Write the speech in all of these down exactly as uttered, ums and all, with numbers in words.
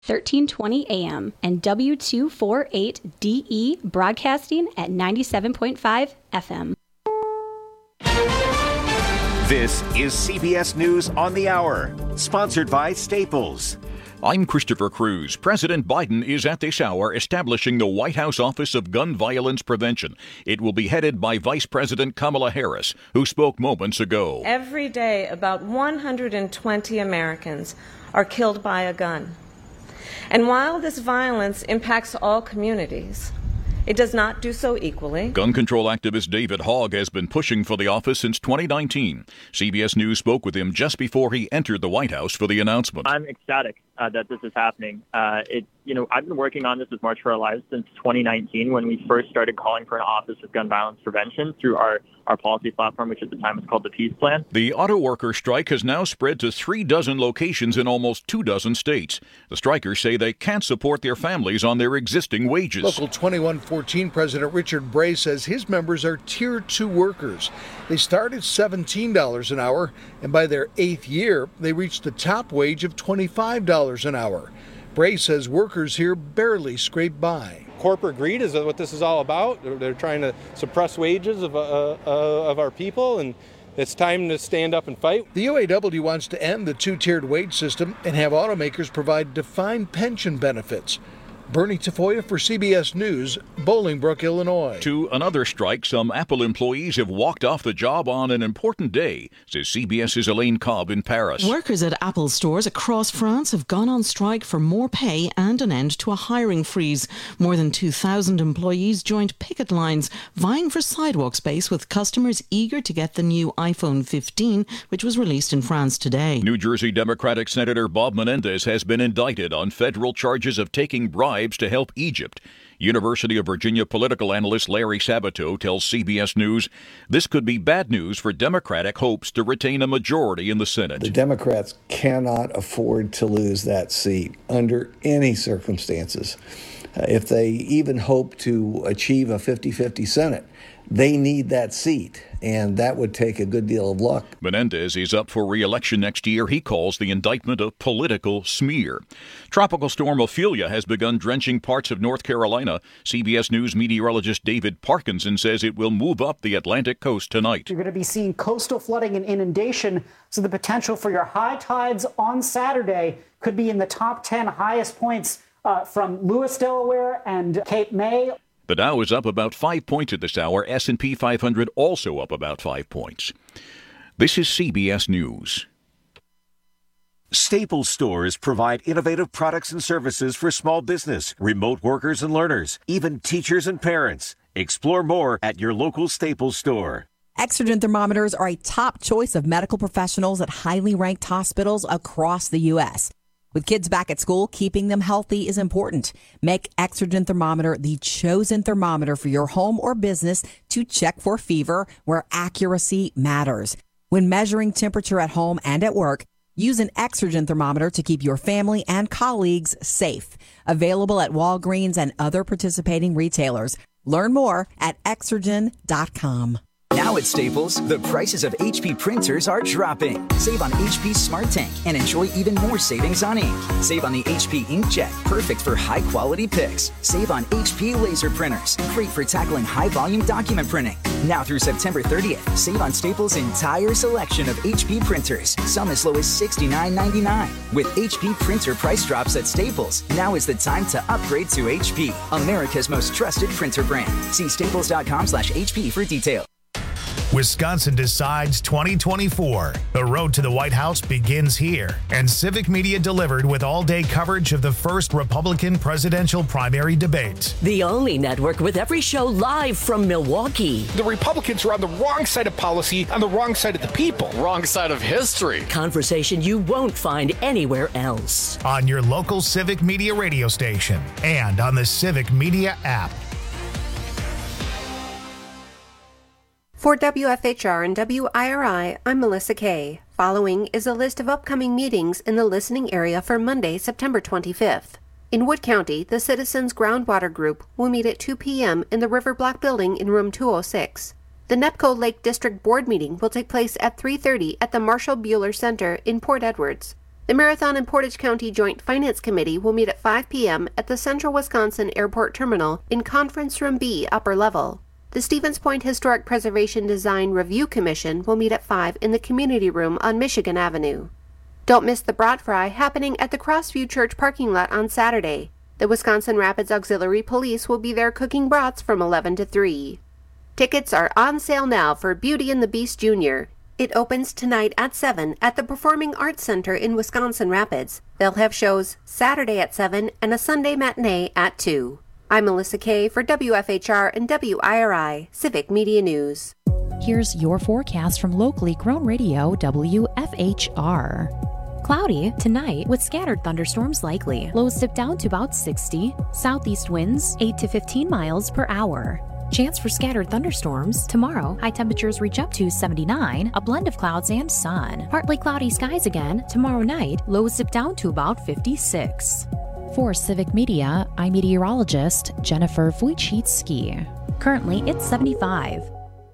thirteen twenty A M, and W two forty-eight D E broadcasting at ninety-seven point five F M. This is C B S News on the Hour, sponsored by Staples. I'm Christopher Cruz. President Biden is at this hour establishing the White House Office of Gun Violence Prevention. It will be headed by Vice President Kamala Harris, who spoke moments ago. Every day, about one hundred twenty Americans are killed by a gun. And while this violence impacts all communities, it does not do so equally. Gun control activist David Hogg has been pushing for the office since twenty nineteen. C B S News spoke with him just before he entered the White House for the announcement. I'm ecstatic uh, that this is happening. Uh, it, you know, I've been working on this with March for Our Lives since twenty nineteen, when we first started calling for an Office of Gun Violence Prevention through our, our policy platform, which at the time was called the Peace Plan. The auto worker strike has now spread to three dozen locations in almost two dozen states. The strikers say they can't support their families on their existing wages. Local twenty-one fourteen President Richard Bray says his members are Tier two workers. They start at seventeen dollars an hour, and by their eighth year, they reach the top wage of twenty-five dollars an hour. Bray says workers here barely scrape by. Corporate greed is what this is all about. They're trying to suppress wages of, uh, uh, of our people, and it's time to stand up and fight. The U A W wants to end the two-tiered wage system and have automakers provide defined pension benefits. Bernie Tafoya for C B S News, Bolingbrook, Illinois. To another strike, some Apple employees have walked off the job on an important day, says CBS's Elaine Cobb in Paris. Workers at Apple stores across France have gone on strike for more pay and an end to a hiring freeze. More than two thousand employees joined picket lines, vying for sidewalk space with customers eager to get the new iPhone fifteen, which was released in France today. New Jersey Democratic Senator Bob Menendez has been indicted on federal charges of taking bribes to help Egypt. University of Virginia political analyst Larry Sabato tells C B S News this could be bad news for Democratic hopes to retain a majority in the Senate. The Democrats cannot afford to lose that seat under any circumstances. Uh, if they even hope to achieve a fifty-fifty Senate, they need that seat, and that would take a good deal of luck. Menendez is up for re-election next year. He calls the indictment a political smear. Tropical storm Ophelia has begun drenching parts of North Carolina. C B S News meteorologist David Parkinson says it will move up the Atlantic coast tonight. You're going to be seeing coastal flooding and inundation, so the potential for your high tides on Saturday could be in the top ten highest points uh, from Lewis, Delaware, and Cape May. The Dow is up about five points at this hour. S and P five hundred also up about five points. This is C B S News. Staples stores provide innovative products and services for small business, remote workers and learners, even teachers and parents. Explore more at your local Staples store. Exergen thermometers are a top choice of medical professionals at highly ranked hospitals across the U S With kids back at school, keeping them healthy is important. Make Exergen thermometer the chosen thermometer for your home or business to check for fever, where accuracy matters. When measuring temperature at home and at work, use an Exergen thermometer to keep your family and colleagues safe. Available at Walgreens and other participating retailers. Learn more at exergen dot com. Now at Staples, the prices of H P printers are dropping. Save on H P Smart Tank and enjoy even more savings on ink. Save on the H P Inkjet, perfect for high-quality pics. Save on H P laser printers, great for tackling high-volume document printing. Now through September thirtieth, save on Staples' entire selection of H P printers, some as low as sixty-nine ninety-nine. With H P printer price drops at Staples, now is the time to upgrade to H P, America's most trusted printer brand. See staples dot com slash H P for details. Wisconsin Decides twenty twenty-four. The road to the White House begins here, and Civic Media delivered with all-day coverage of the first Republican presidential primary debate. The only network with every show live from Milwaukee. The Republicans are on the wrong side of policy, on the wrong side of the people. Wrong side of history. Conversation you won't find anywhere else. On your local Civic Media radio station and on the Civic Media app. For W F H R and W I R I, I'm Melissa Kay. Following is a list of upcoming meetings in the listening area for Monday, September twenty-fifth. In Wood County, the Citizens Groundwater Group will meet at two p.m. in the River Block Building in room two oh six. The NEPCO Lake District Board meeting will take place at three thirty at the Marshall Buehler Center in Port Edwards. The Marathon and Portage County Joint Finance Committee will meet at five p.m. at the Central Wisconsin Airport Terminal in Conference Room B, upper level. The Stevens Point Historic Preservation Design Review Commission will meet at five in the Community Room on Michigan Avenue. Don't miss the Brat Fry happening at the Crossview Church parking lot on Saturday. The Wisconsin Rapids Auxiliary Police will be there cooking brats from eleven to three. Tickets are on sale now for Beauty and the Beast Junior It opens tonight at seven at the Performing Arts Center in Wisconsin Rapids. They'll have shows Saturday at seven and a Sunday matinee at two. I'm Melissa Kay for W F H R and W I R I Civic Media News. Here's your forecast from locally grown radio W F H R. Cloudy tonight with scattered thunderstorms likely. Lows dip down to about sixty. Southeast winds eight to fifteen miles per hour. Chance for scattered thunderstorms tomorrow. High temperatures reach up to seventy-nine. A blend of clouds and sun. Partly cloudy skies again tomorrow night. Lows dip down to about fifty-six. For Civic Media, I'm meteorologist Jennifer Wojcicki. Currently, it's seventy-five.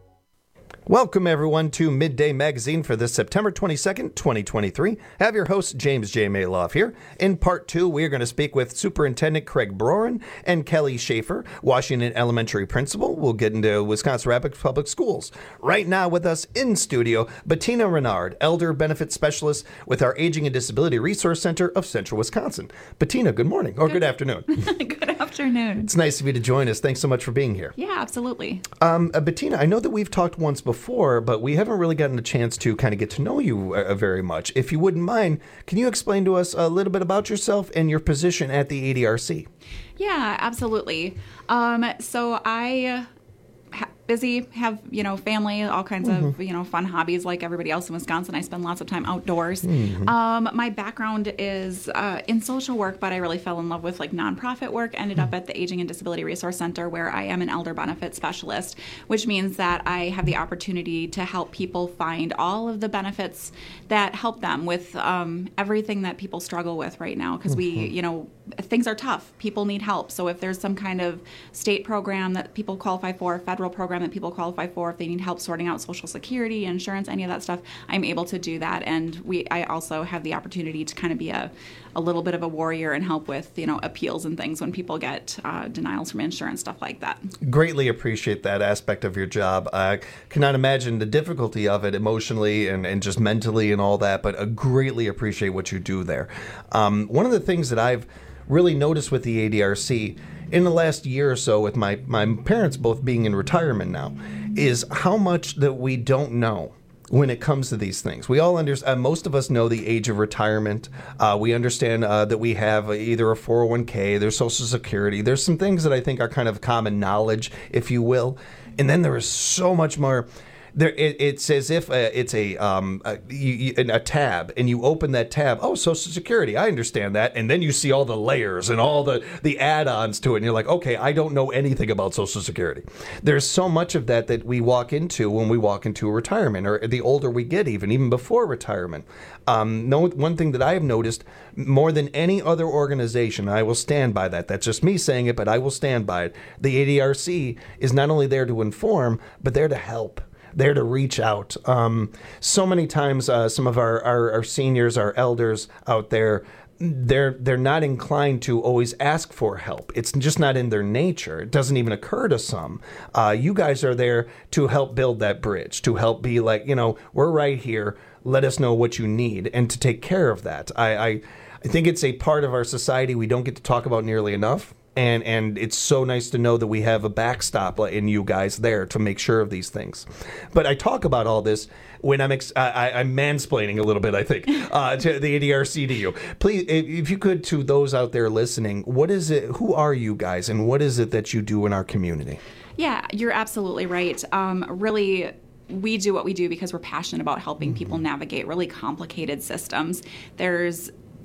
Welcome, everyone, to Midday Magazine for this September twenty-second, twenty twenty-three. I have your host, James J. Maloff, here. In part two, we are going to speak with Superintendent Craig Broren and Kelly Schaefer, Washington Elementary Principal. We'll get into Wisconsin Rapids Public Schools. Right now with us in studio, Bettina Renard, Elder Benefit Specialist with our Aging and Disability Resource Center of Central Wisconsin. Bettina, good morning, or good, good afternoon. Good afternoon. It's nice of you to join us. Thanks so much for being here. Yeah, absolutely. Um, uh, Bettina, I know that we've talked once before. Before, but we haven't really gotten a chance to kind of get to know you uh, very much. If you wouldn't mind, can you explain to us a little bit about yourself and your position at the A D R C? Yeah, absolutely. Um, so I ha- busy, have, you know, family, all kinds mm-hmm. of, you know, fun hobbies like everybody else in Wisconsin. I spend lots of time outdoors. Mm-hmm. Um, my background is uh, in social work, but I really fell in love with like nonprofit work. Ended mm-hmm. up at the Aging and Disability Resource Center, where I am an elder benefit specialist, which means that I have the opportunity to help people find all of the benefits that help them with um, everything that people struggle with right now. Because mm-hmm. we, you know, things are tough. People need help. So if there's some kind of state program that people qualify for, federal program that people qualify for, if they need help sorting out Social Security, insurance, any of that stuff, I'm able to do that. And we, I also have the opportunity to kind of be a, a little bit of a warrior and help with, you know, appeals and things when people get uh, denials from insurance, stuff like that. Greatly appreciate that aspect of your job. I cannot imagine the difficulty of it emotionally and, and just mentally and all that, but I greatly appreciate what you do there. Um, one of the things that I've really noticed with the A D R C in the last year or so, with my, my parents both being in retirement now, is how much that we don't know when it comes to these things. We all understand, uh, most of us know the age of retirement. Uh, we understand uh, that we have either a four oh one k, there's Social Security. There's some things that I think are kind of common knowledge, if you will. And then there is so much more. There, it, it's as if uh, it's a um, a, you, a tab, and you open that tab. Oh, Social Security, I understand that, and then you see all the layers and all the, the add-ons to it, and you're like, okay, I don't know anything about Social Security. There's so much of that that we walk into when we walk into a retirement, or the older we get, even even before retirement. Um, no, one thing that I have noticed more than any other organization, I will stand by that. That's just me saying it, but I will stand by it. The A D R C is not only there to inform, but there to help. There to reach out. Um, so many times, uh, some of our, our, our seniors, our elders out there, they're they're not inclined to always ask for help. It's just not in their nature. It doesn't even occur to some. Uh, you guys are there to help build that bridge, to help be like, you know, we're right here. Let us know what you need, and to take care of that. I, I, I think it's a part of our society we don't get to talk about nearly enough. And and it's so nice to know that we have a backstop in you guys there to make sure of these things. But I talk about all this when I'm ex- I, I'm mansplaining a little bit, I think, uh, to the A D R C to you. Please, if you could, to those out there listening, what is it? Who are you guys, and what is it that you do in our community? Yeah, you're absolutely right. Um, really. We do what we do because we're passionate about helping mm-hmm. people navigate really complicated systems. There's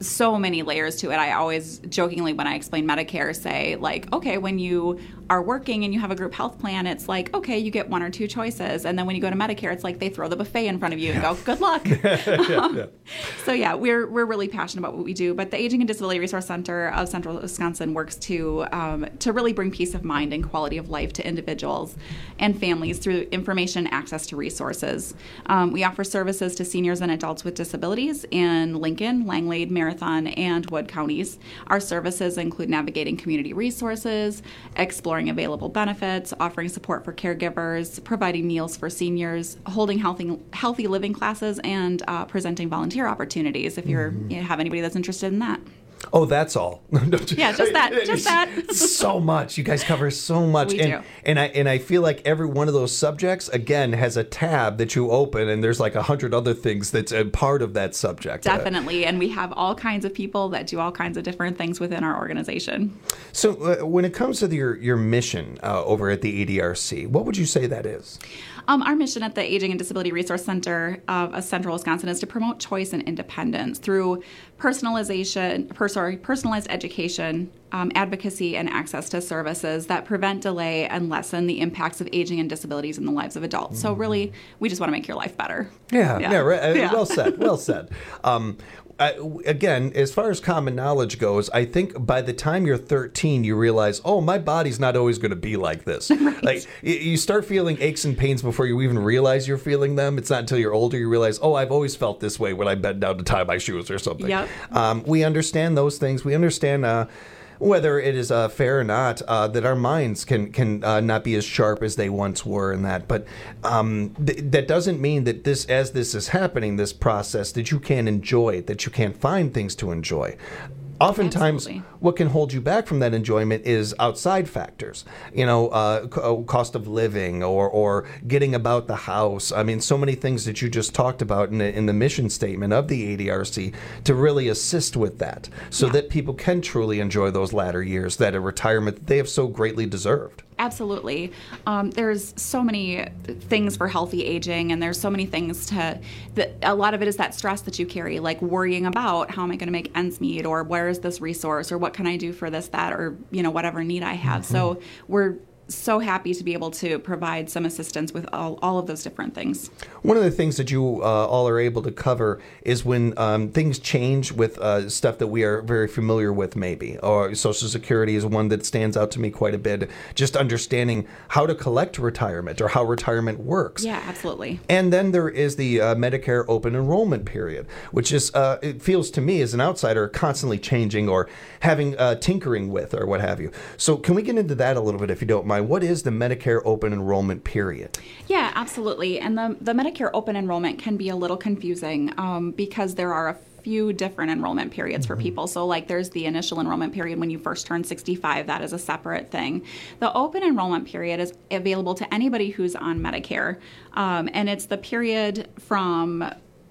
so many layers to it. I always jokingly, when I explain Medicare, say like, okay, when you are working and you have a group health plan, it's like, okay, you get one or two choices. And then when you go to Medicare, it's like they throw the buffet in front of you and go, good luck. yeah, um, yeah. So yeah, we're we're really passionate about what we do. But the Aging and Disability Resource Center of Central Wisconsin works to um, to really bring peace of mind and quality of life to individuals and families through information, access to resources. Um, we offer services to seniors and adults with disabilities in Lincoln, Langlade, Marathon, and Wood counties. Our services include navigating community resources, exploring available benefits, offering support for caregivers, providing meals for seniors, holding healthy healthy living classes, and uh, presenting volunteer opportunities if you're Mm-hmm. you have anybody that's interested in that. Oh, that's all. Yeah, just that, just that. So much. You guys cover so much. We and, do. And I and I feel like every one of those subjects, again, has a tab that you open, and there's like a hundred other things that's a part of that subject. Definitely. And we have all kinds of people that do all kinds of different things within our organization. So uh, when it comes to your, your mission uh, over at the A D R C, what would you say that is? Um, our mission at the Aging and Disability Resource Center of Central Wisconsin is to promote choice and independence through personalization, per, sorry, personalized education, um, advocacy, and access to services that prevent delay and lessen the impacts of aging and disabilities in the lives of adults. So really, we just want to make your life better. Yeah, yeah, Yeah. right. Uh, Yeah. Well said. Well said. Um, I, again, as far as common knowledge goes, I think by the time you're thirteen, you realize, oh, my body's not always going to be like this. Right. Like y- you start feeling aches and pains before you even realize you're feeling them. It's not until you're older you realize, oh, I've always felt this way when I bend down to tie my shoes or something. Yep. Um, we understand those things. We understand. Uh, Whether it is uh, fair or not, uh, that our minds can can uh, not be as sharp as they once were, in that. But um, th- that doesn't mean that this, as this is happening, this process, that you can't enjoy it, that you can't find things to enjoy. Oftentimes, Absolutely. what can hold you back from that enjoyment is outside factors. You know, uh, c- cost of living, or or getting about the house. I mean, so many things that you just talked about in the, in the mission statement of the A D R C to really assist with that, so Yeah. that people can truly enjoy those latter years, that a retirement that they have so greatly deserved. Absolutely. Um, there's so many things for healthy aging, and there's so many things to, that a lot of it is that stress that you carry, like worrying about how am I going to make ends meet, or where is this resource, or what can I do for this, that, or, you know, whatever need I have. Mm-hmm. So we're so happy to be able to provide some assistance with all, all of those different things. One of the things that you uh, all are able to cover is when um, things change with uh, stuff that we are very familiar with, maybe. Or Social Security is one that stands out to me quite a bit. Just understanding how to collect retirement, or how retirement works. Yeah, absolutely. And then there is the uh, Medicare open enrollment period, which is, uh, it feels to me as an outsider, constantly changing or having uh, tinkering with, or what have you. So can we get into that a little bit, if you don't mind? What is the Medicare open enrollment period? Yeah, absolutely. And the, the Medicare open enrollment can be a little confusing um, because there are a few different enrollment periods for people. So like there's the initial enrollment period when you first turn sixty-five. That is a separate thing. The open enrollment period is available to anybody who's on Medicare. Um, and it's the period from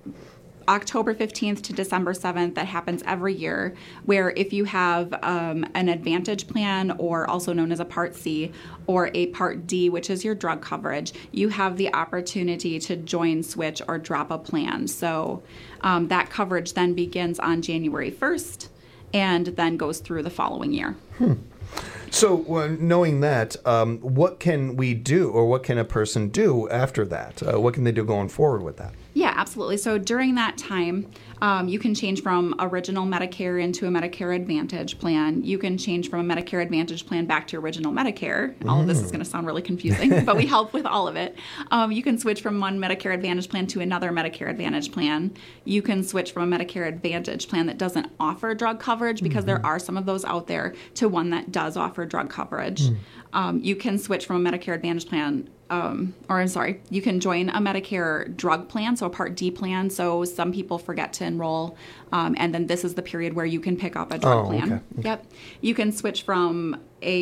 October fifteenth to December seventh that happens every year, where if you have um, an Advantage plan, or also known as a Part C, or a Part D, which is your drug coverage, you have the opportunity to join, switch, or drop a plan. So um, that coverage then begins on January first and then goes through the following year. Hmm. So, uh, knowing that, um, what can we do, or what can a person do after that? Uh, what can they do going forward with that? Yeah, absolutely. So during that time, um, you can change from original Medicare into a Medicare Advantage plan. You can change from a Medicare Advantage plan back to original Medicare. All of this is going to sound really confusing, but we help with all of it. Um, you can switch from one Medicare Advantage plan to another Medicare Advantage plan. You can switch from a Medicare Advantage plan that doesn't offer drug coverage, because there are some of those out there, to one that does offer drug coverage. Mm. Um, you can switch from a Medicare Advantage plan Um, or I'm sorry, you can join a Medicare drug plan, so a Part D plan. So some people forget to enroll, um, and then this is the period where you can pick up a drug Oh, plan. okay. Yep. You can switch from a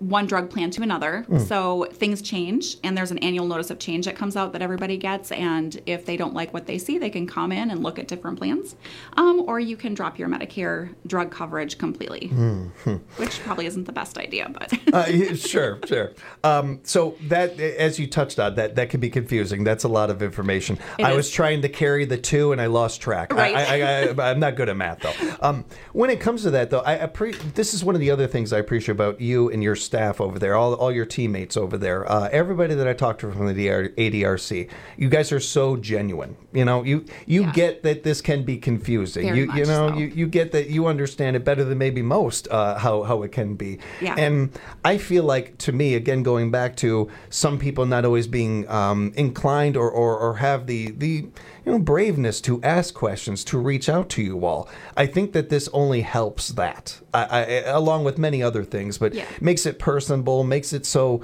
one drug plan to another. Mm. So things change, and there's an annual notice of change that comes out that everybody gets. And if they don't like what they see, they can come in and look at different plans. Um, or you can drop your Medicare drug coverage completely, Mm-hmm. which probably isn't the best idea, but. uh, yeah, sure, sure. Um, so that, as you touched on, that that can be confusing. That's a lot of information. It I is. was trying to carry the two, and I lost track. Right. I, I, I, I'm not good at math, though. Um, when it comes to that, though, I appre- this is one of the other things I appreciate about you and your staff over there, all all your teammates over there, uh, everybody that I talked to from the A D R C. You guys are so genuine. You know, you you Yeah. get that this can be confusing. Very you much you know, so. you, you get that you understand it better than maybe most uh, how how it can be. Yeah. And I feel like, to me, again, going back to some people not always being um, inclined or, or, or have the, the you know braveness to ask questions, to reach out to you all. I think that this only helps that, I, I, along with many other things, but Yeah. makes it personable, makes it so,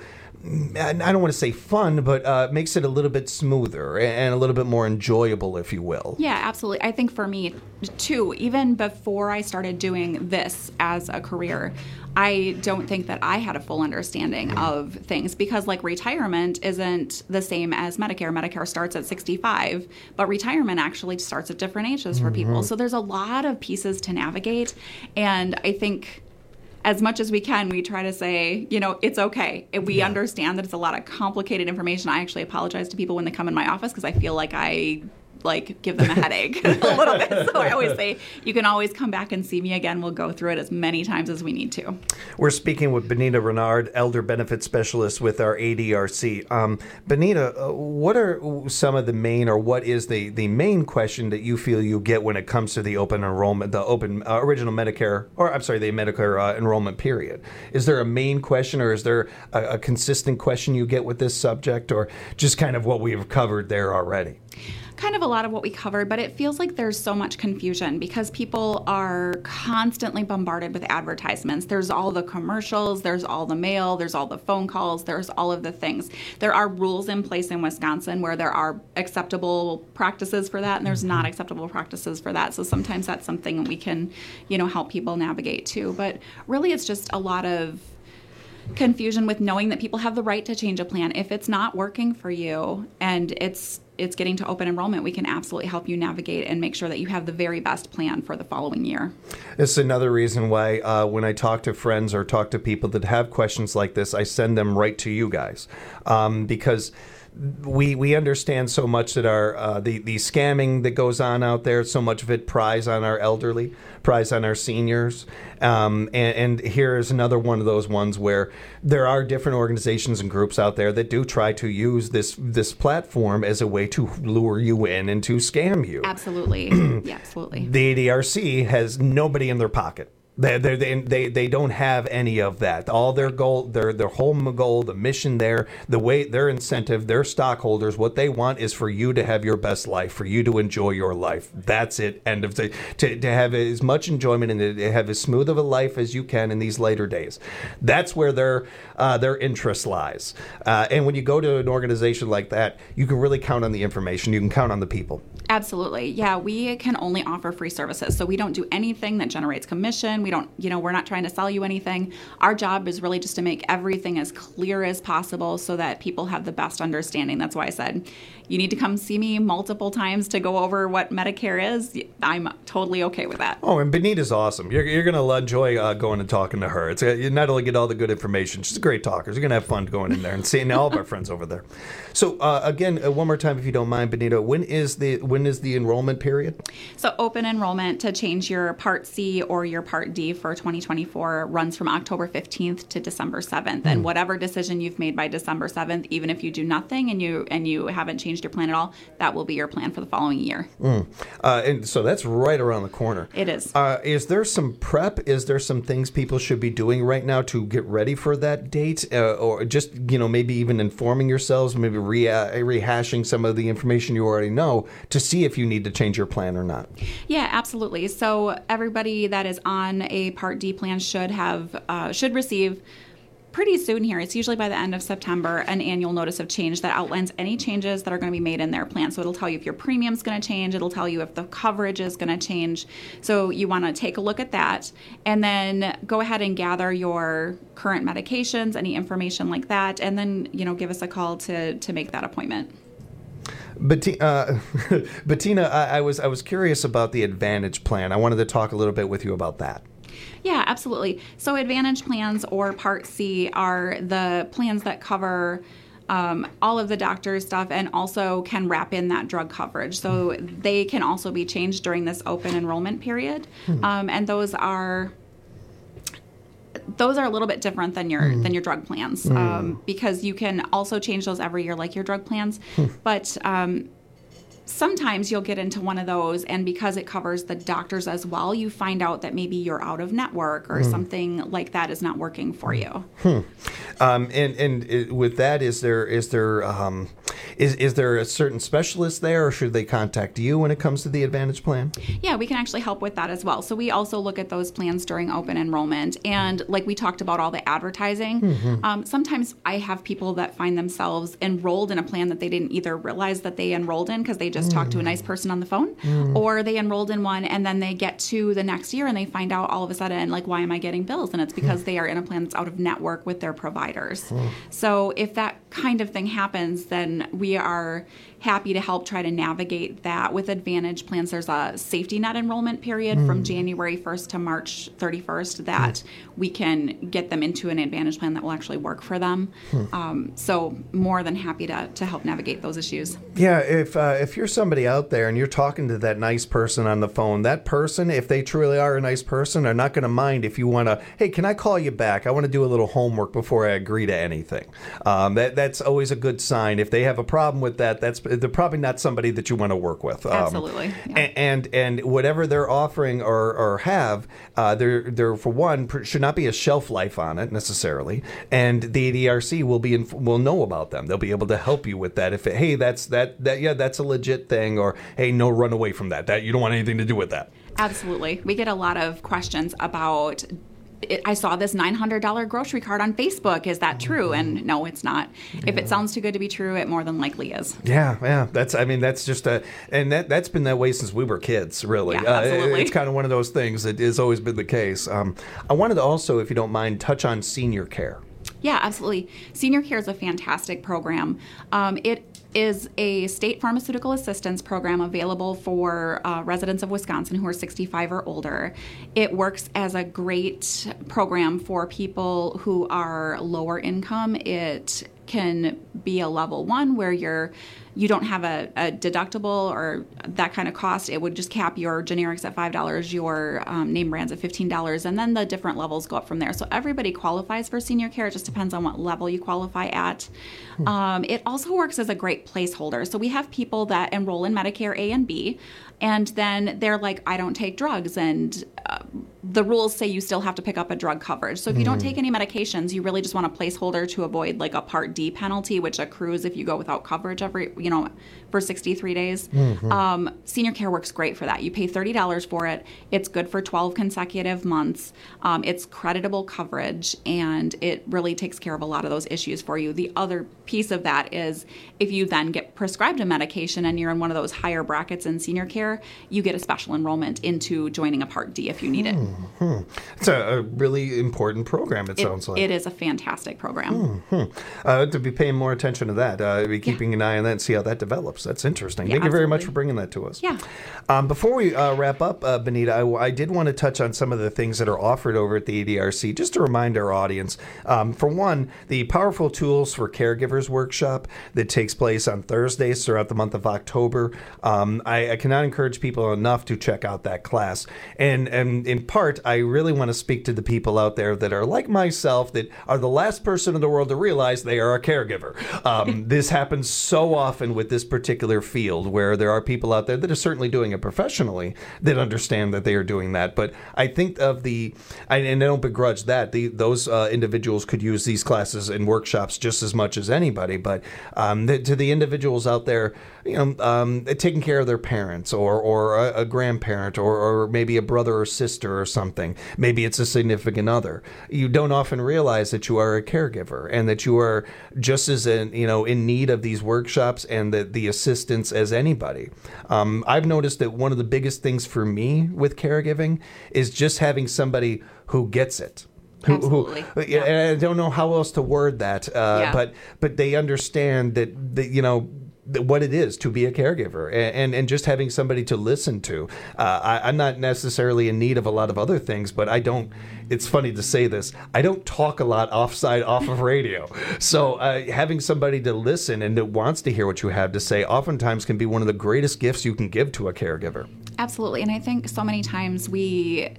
I don't want to say fun, but uh, makes it a little bit smoother and a little bit more enjoyable, if you will. Yeah, absolutely. I think for me, too, even before I started doing this as a career, I don't think that I had a full understanding of things because, like, retirement isn't the same as Medicare. Medicare starts at sixty-five, but retirement actually starts at different ages for people. Mhm. So there's a lot of pieces to navigate, and I think as much as we can, we try to say, you know, it's okay. We Yeah. understand that it's a lot of complicated information. I actually apologize to people when they come in my office because I feel like I like give them a headache a little bit. So I always say, you can always come back and see me again. We'll go through it as many times as we need to. We're speaking with Benita Renard, Elder Benefit Specialist with our A D R C. Um, Benita, uh, what are some of the main, or what is the, the main question that you feel you get when it comes to the open enrollment, the open uh, original Medicare, or I'm sorry, the Medicare uh, enrollment period? Is there a main question, or is there a, a consistent question you get with this subject, or just kind of what we've covered there already? Kind of a lot of what we covered, but it feels like there's so much confusion because people are constantly bombarded with advertisements. There's all the commercials, there's all the mail, there's all the phone calls, there's all of the things. There are rules in place in Wisconsin where there are acceptable practices for that and there's not acceptable practices for that. So sometimes that's something we can, you know, help people navigate too. But really it's just a lot of confusion with knowing that people have the right to change a plan. If it's not working for you and it's it's getting to open enrollment, we can absolutely help you navigate and make sure that you have the very best plan for the following year. This is another reason why uh, when I talk to friends or talk to people that have questions like this, I send them right to you guys um, because we we understand so much that our uh, the the scamming that goes on out there, so much of it pries on our elderly, pries on our seniors, um, and, and here is another one of those ones where there are different organizations and groups out there that do try to use this this platform as a way to lure you in and to scam you. Absolutely, yeah, absolutely. The A D R C has nobody in their pocket. They they they they don't have any of that. All their goal, their their whole goal, the mission there, the way their incentive, their stockholders, what they want is for you to have your best life, for you to enjoy your life. That's it. End of the to to have as much enjoyment and to have as smooth of a life as you can in these later days. That's where their uh, their interest lies. Uh, and when you go to an organization like that, you can really count on the information. You can count on the people. Absolutely. Yeah, we can only offer free services. So we don't do anything that generates commission. We don't, you know, we're not trying to sell you anything. Our job is really just to make everything as clear as possible so that people have the best understanding. That's why I said you need to come see me multiple times to go over what Medicare is. I'm totally okay with that. Oh, and Benita's awesome. You're, you're going to enjoy uh, going and talking to her. It's uh, you not only get all the good information, she's a great talker. You're going to have fun going in there and seeing all of our friends over there. So uh, again, uh, one more time, if you don't mind, Benita, when is the when is the enrollment period? So open enrollment to change your Part C or your Part D for twenty twenty-four runs from October fifteenth to December seventh. Mm. And whatever decision you've made by December seventh, even if you do nothing and you and you haven't changed your plan at all, that will be your plan for the following year. Mm. Uh, and so that's right around the corner. It is. Uh, is there some prep? Is there some things people should be doing right now to get ready for that date? Uh, or just, you know, maybe even informing yourselves, maybe re- uh, rehashing some of the information you already know to see if you need to change your plan or not? Yeah, absolutely. So everybody that is on a Part D plan should have uh, should receive pretty soon here. It's usually by the end of September, an annual notice of change that outlines any changes that are going to be made in their plan. So it'll tell you if your premium's going to change. It'll tell you if the coverage is going to change. So you want to take a look at that and then go ahead and gather your current medications, any information like that, and then, you know, give us a call to, to make that appointment. Bettina, uh, Bettina I, I was I was curious about the Advantage plan. I wanted to talk a little bit with you about that. Yeah, absolutely. So Advantage plans or Part C are the plans that cover um, all of the doctor's stuff and also can wrap in that drug coverage. So they can also be changed during this open enrollment period. Hmm. Um, and those are those are a little bit different than your mm. than your drug plans mm. um, because you can also change those every year like your drug plans. Mm. But um, sometimes you'll get into one of those, and because it covers the doctors as well, you find out that maybe you're out of network or mm. something like that is not working for you. Hmm. Um, and and it, with that, is there is there um, is is there a certain specialist there, or should they contact you when it comes to the Advantage plan? Yeah, we can actually help with that as well. So we also look at those plans during open enrollment, and like we talked about all the advertising. Mm-hmm. Um, sometimes I have people that find themselves enrolled in a plan that they didn't either realize that they enrolled in because they just mm. talked to a nice person on the phone, mm. or they enrolled in one and then they get to the next year and they find out all of a sudden, like, why am I getting bills? And it's because mm. they are in a plan that's out of network with their providers. Mm. So if that kind of thing happens, then we are happy to help try to navigate that. With Advantage plans, there's a safety net enrollment period mm. from January first to March thirty-first that mm. we can get them into an Advantage plan that will actually work for them. Mm. Um, so more than happy to, to help navigate those issues. Yeah, if uh, if you're somebody out there and you're talking to that nice person on the phone, that person, if they truly are a nice person, are not going to mind if you want to, hey, can I call you back? I want to do a little homework before I agree to anything. Um, that That's always a good sign. If they have a problem with that, that's they're probably not somebody that you want to work with. Um, Absolutely. Yeah. And and whatever they're offering or, or have, uh, there there for one should not be a shelf life on it necessarily, and the A D R C will be in, will know about them. They'll be able to help you with that. If it, hey, that's that that yeah, that's a legit thing, or hey, no, run away from that. That you don't want anything to do with that. Absolutely. We get a lot of questions about, It, I saw this nine hundred dollars grocery card on Facebook. Is that true? And no, it's not. Yeah. If it sounds too good to be true, it more than likely is. Yeah, yeah. That's, I mean, that's just a, and that, that's been that way since we were kids, really. Yeah, absolutely. Uh, it's kind of one of those things that has always been the case. Um, I wanted to also, if you don't mind, touch on senior care. Yeah, absolutely. Senior Care is a fantastic program. Um, it is a state pharmaceutical assistance program available for uh, residents of Wisconsin who are sixty-five or older. It works as a great program for people who are lower income. It can be a level one where you're you don't have a, a deductible or that kind of cost. It would just cap your generics at five dollars, your um, name brands at fifteen dollars, and then the different levels go up from there. So everybody qualifies for senior care. It just depends on what level you qualify at. Hmm. Um, it also works as a great placeholder. So we have people that enroll in Medicare A and B, and then they're like, I don't take drugs, and uh, the rules say you still have to pick up a drug coverage. So if you don't take any medications, you really just want a placeholder to avoid like a Part D penalty, which accrues if you go without coverage every, you know, for sixty-three days. Mm-hmm. Um, senior care works great for that. You pay thirty dollars for it. It's good for twelve consecutive months. Um, it's creditable coverage, and it really takes care of a lot of those issues for you. The other piece of that is if you then get prescribed a medication and you're in one of those higher brackets in senior care, you get a special enrollment into joining a Part D if you need it. Mm-hmm. It's a, a really important program, it, it sounds like. It is a fantastic program. Mm-hmm. Uh, to be paying more attention to that, uh, be keeping yeah. an eye on that and see how that develops. That's interesting. Yeah, Thank you very absolutely. much for bringing that to us. Yeah. Um, before we uh, wrap up, uh, Benita, I, I did want to touch on some of the things that are offered over at the A D R C, just to remind our audience. Um, for one, the Powerful Tools for Caregivers workshop that takes place on Thursdays throughout the month of October. Um, I, I cannot encourage people enough to check out that class. And, and in part, I really want to speak to the people out there that are like myself, that are the last person in the world to realize they are a caregiver. Um, this happens so often with this particular field, where there are people out there that are certainly doing it professionally that understand that they are doing that. But I think of the, I, and I don't begrudge that, the, those uh, individuals could use these classes and workshops just as much as anybody. But um, the, to the individuals out there, you know, um, taking care of their parents or, or a, a grandparent or, or maybe a brother or sister or something. Maybe it's a significant other. You don't often realize that you are a caregiver and that you are just as in, you know, in need of these workshops and the, the assistance as anybody. Um, I've noticed that one of the biggest things for me with caregiving is just having somebody who gets it. Who, Absolutely. Who, yeah. And I don't know how else to word that, uh, Yeah. but but they understand that, that you know, what it is to be a caregiver, and, and, and just having somebody to listen to. Uh, I, I'm not necessarily in need of a lot of other things, but I don't, it's funny to say this, I don't talk a lot offside off of radio. So uh, having somebody to listen and that wants to hear what you have to say oftentimes can be one of the greatest gifts you can give to a caregiver. Absolutely. And I think so many times we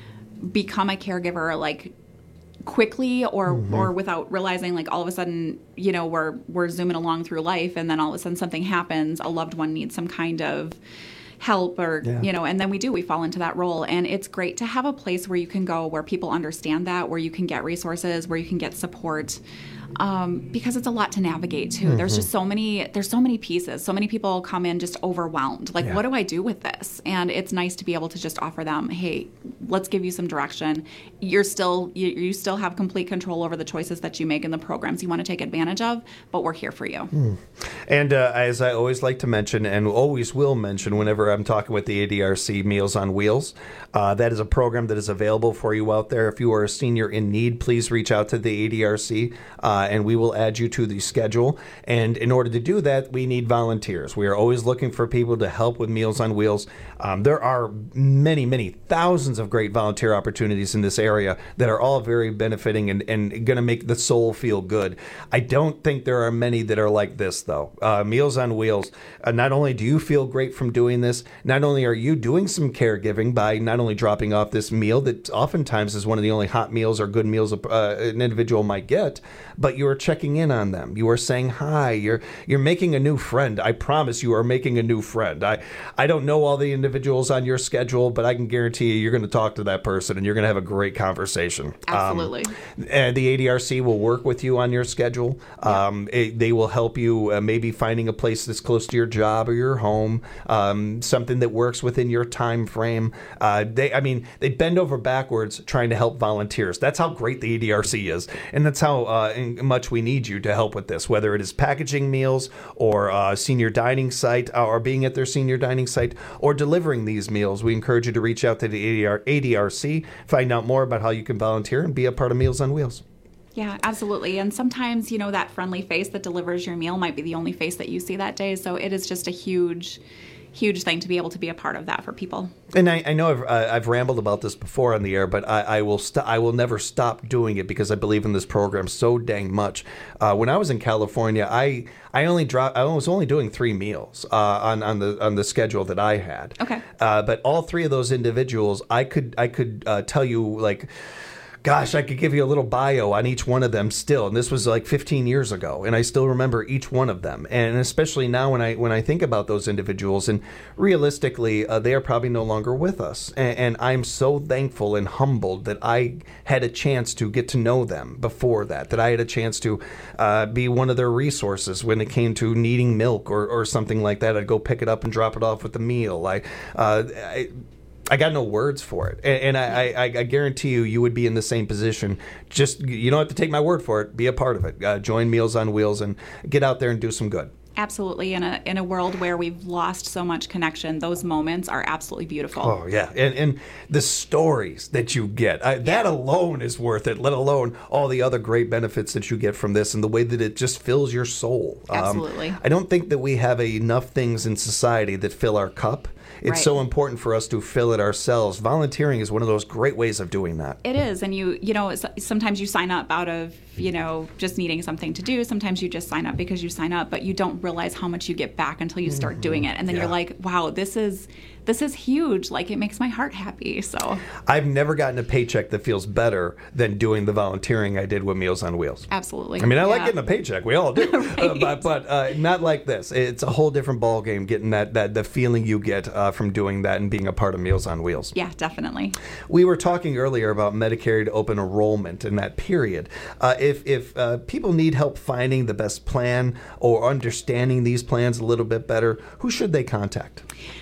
become a caregiver like quickly or Mm-hmm. or without realizing, like all of a sudden, you know, we're we're zooming along through life, and then all of a sudden something happens, a loved one needs some kind of help, or Yeah. you know, and then we do we fall into that role. And it's great to have a place where you can go, where people understand that, where you can get resources, where you can get support, um, because it's a lot to navigate too. Mm-hmm. There's just so many there's so many pieces. So many people come in just overwhelmed, like Yeah. what do I do with this? And it's nice to be able to just offer them, hey, let's give you some direction. You're still you, you still have complete control over the choices that you make and the programs you want to take advantage of, but we're here for you. Mm. And uh, as I always like to mention, and always will mention whenever I'm talking with the A D R C Meals on Wheels, uh, that is a program that is available for you out there. If you are a senior in need, please reach out to the A D R C, uh, and we will add you to the schedule. And in order to do that, we need volunteers. We are always looking for people to help with Meals on Wheels. Um, there are many, many thousands of great volunteer opportunities in this area that are all very benefiting and, and going to make the soul feel good. I don't think there are many that are like this, though. Uh, Meals on Wheels, uh, not only do you feel great from doing this, not only are you doing some caregiving by not only dropping off this meal that oftentimes is one of the only hot meals or good meals uh, an individual might get, but you are checking in on them. You are saying hi. You're you're making a new friend. I promise you are making a new friend. I, I don't know all the individuals on your schedule, but I can guarantee you you're going to talk to that person and you're going to have a great conversation. Absolutely. Um, and the A D R C will work with you on your schedule. Um, it, they will help you uh, maybe finding a place that's close to your job or your home, um, something that works within your time frame. Uh, they, I mean, they bend over backwards trying to help volunteers. That's how great the A D R C is, and that's how uh, much we need you to help with this, whether it is packaging meals or uh, senior dining site, or being at their senior dining site, or delivering these meals. We encourage you to reach out to the A D R C, find out more about how you can volunteer and be a part of Meals on Wheels. Yeah, absolutely. And sometimes, you know, that friendly face that delivers your meal might be the only face that you see that day. So it is just a huge, huge thing to be able to be a part of that for people. And I, I know I've, uh, I've rambled about this before on the air, but I, I will st- I will never stop doing it because I believe in this program so dang much. Uh, when I was in California, I I only dropped I was only doing three meals uh, on on the on the schedule that I had. Okay. Uh, but all three of those individuals, I could I could uh, tell you like. Gosh, I could give you a little bio on each one of them still, and this was like fifteen years ago, and I still remember each one of them. And especially now when I when I think about those individuals, and realistically, uh, they are probably no longer with us. And, and I'm so thankful and humbled that I had a chance to get to know them before that, that I had a chance to uh, be one of their resources when it came to needing milk or, or something like that. I'd go pick it up and drop it off with the meal. I, uh, I I got no words for it, and, and I, I, I guarantee you, you would be in the same position. Just you don't have to take my word for it. Be a part of it. Uh, join Meals on Wheels and get out there and do some good. Absolutely. In a in a world where we've lost so much connection, those moments are absolutely beautiful. Oh yeah, and and the stories that you get, I, that alone is worth it. Let alone all the other great benefits that you get from this, and the way that it just fills your soul. Absolutely. Um, I don't think that we have enough things in society that fill our cup. It's Right. so important for us to fill it ourselves. Volunteering is one of those great ways of doing that. It is, and you you know s- sometimes you sign up out of you know just needing something to do. Sometimes you just sign up because you sign up, but you don't realize how much you get back until you start doing it, and then Yeah. you're like, wow, this is this is huge. Like, it makes my heart happy. So I've never gotten a paycheck that feels better than doing the volunteering I did with Meals on Wheels. absolutely. I mean, I like Yeah. getting a paycheck. We all do, uh, but but uh, not like this. It's a whole different ballgame. Getting that that the feeling you get uh, from doing that and being a part of Meals on Wheels. Yeah, definitely. We were talking earlier about Medicare open enrollment in that period. Uh, if if uh, people need help finding the best plan or understanding these plans a little bit better, who should they contact?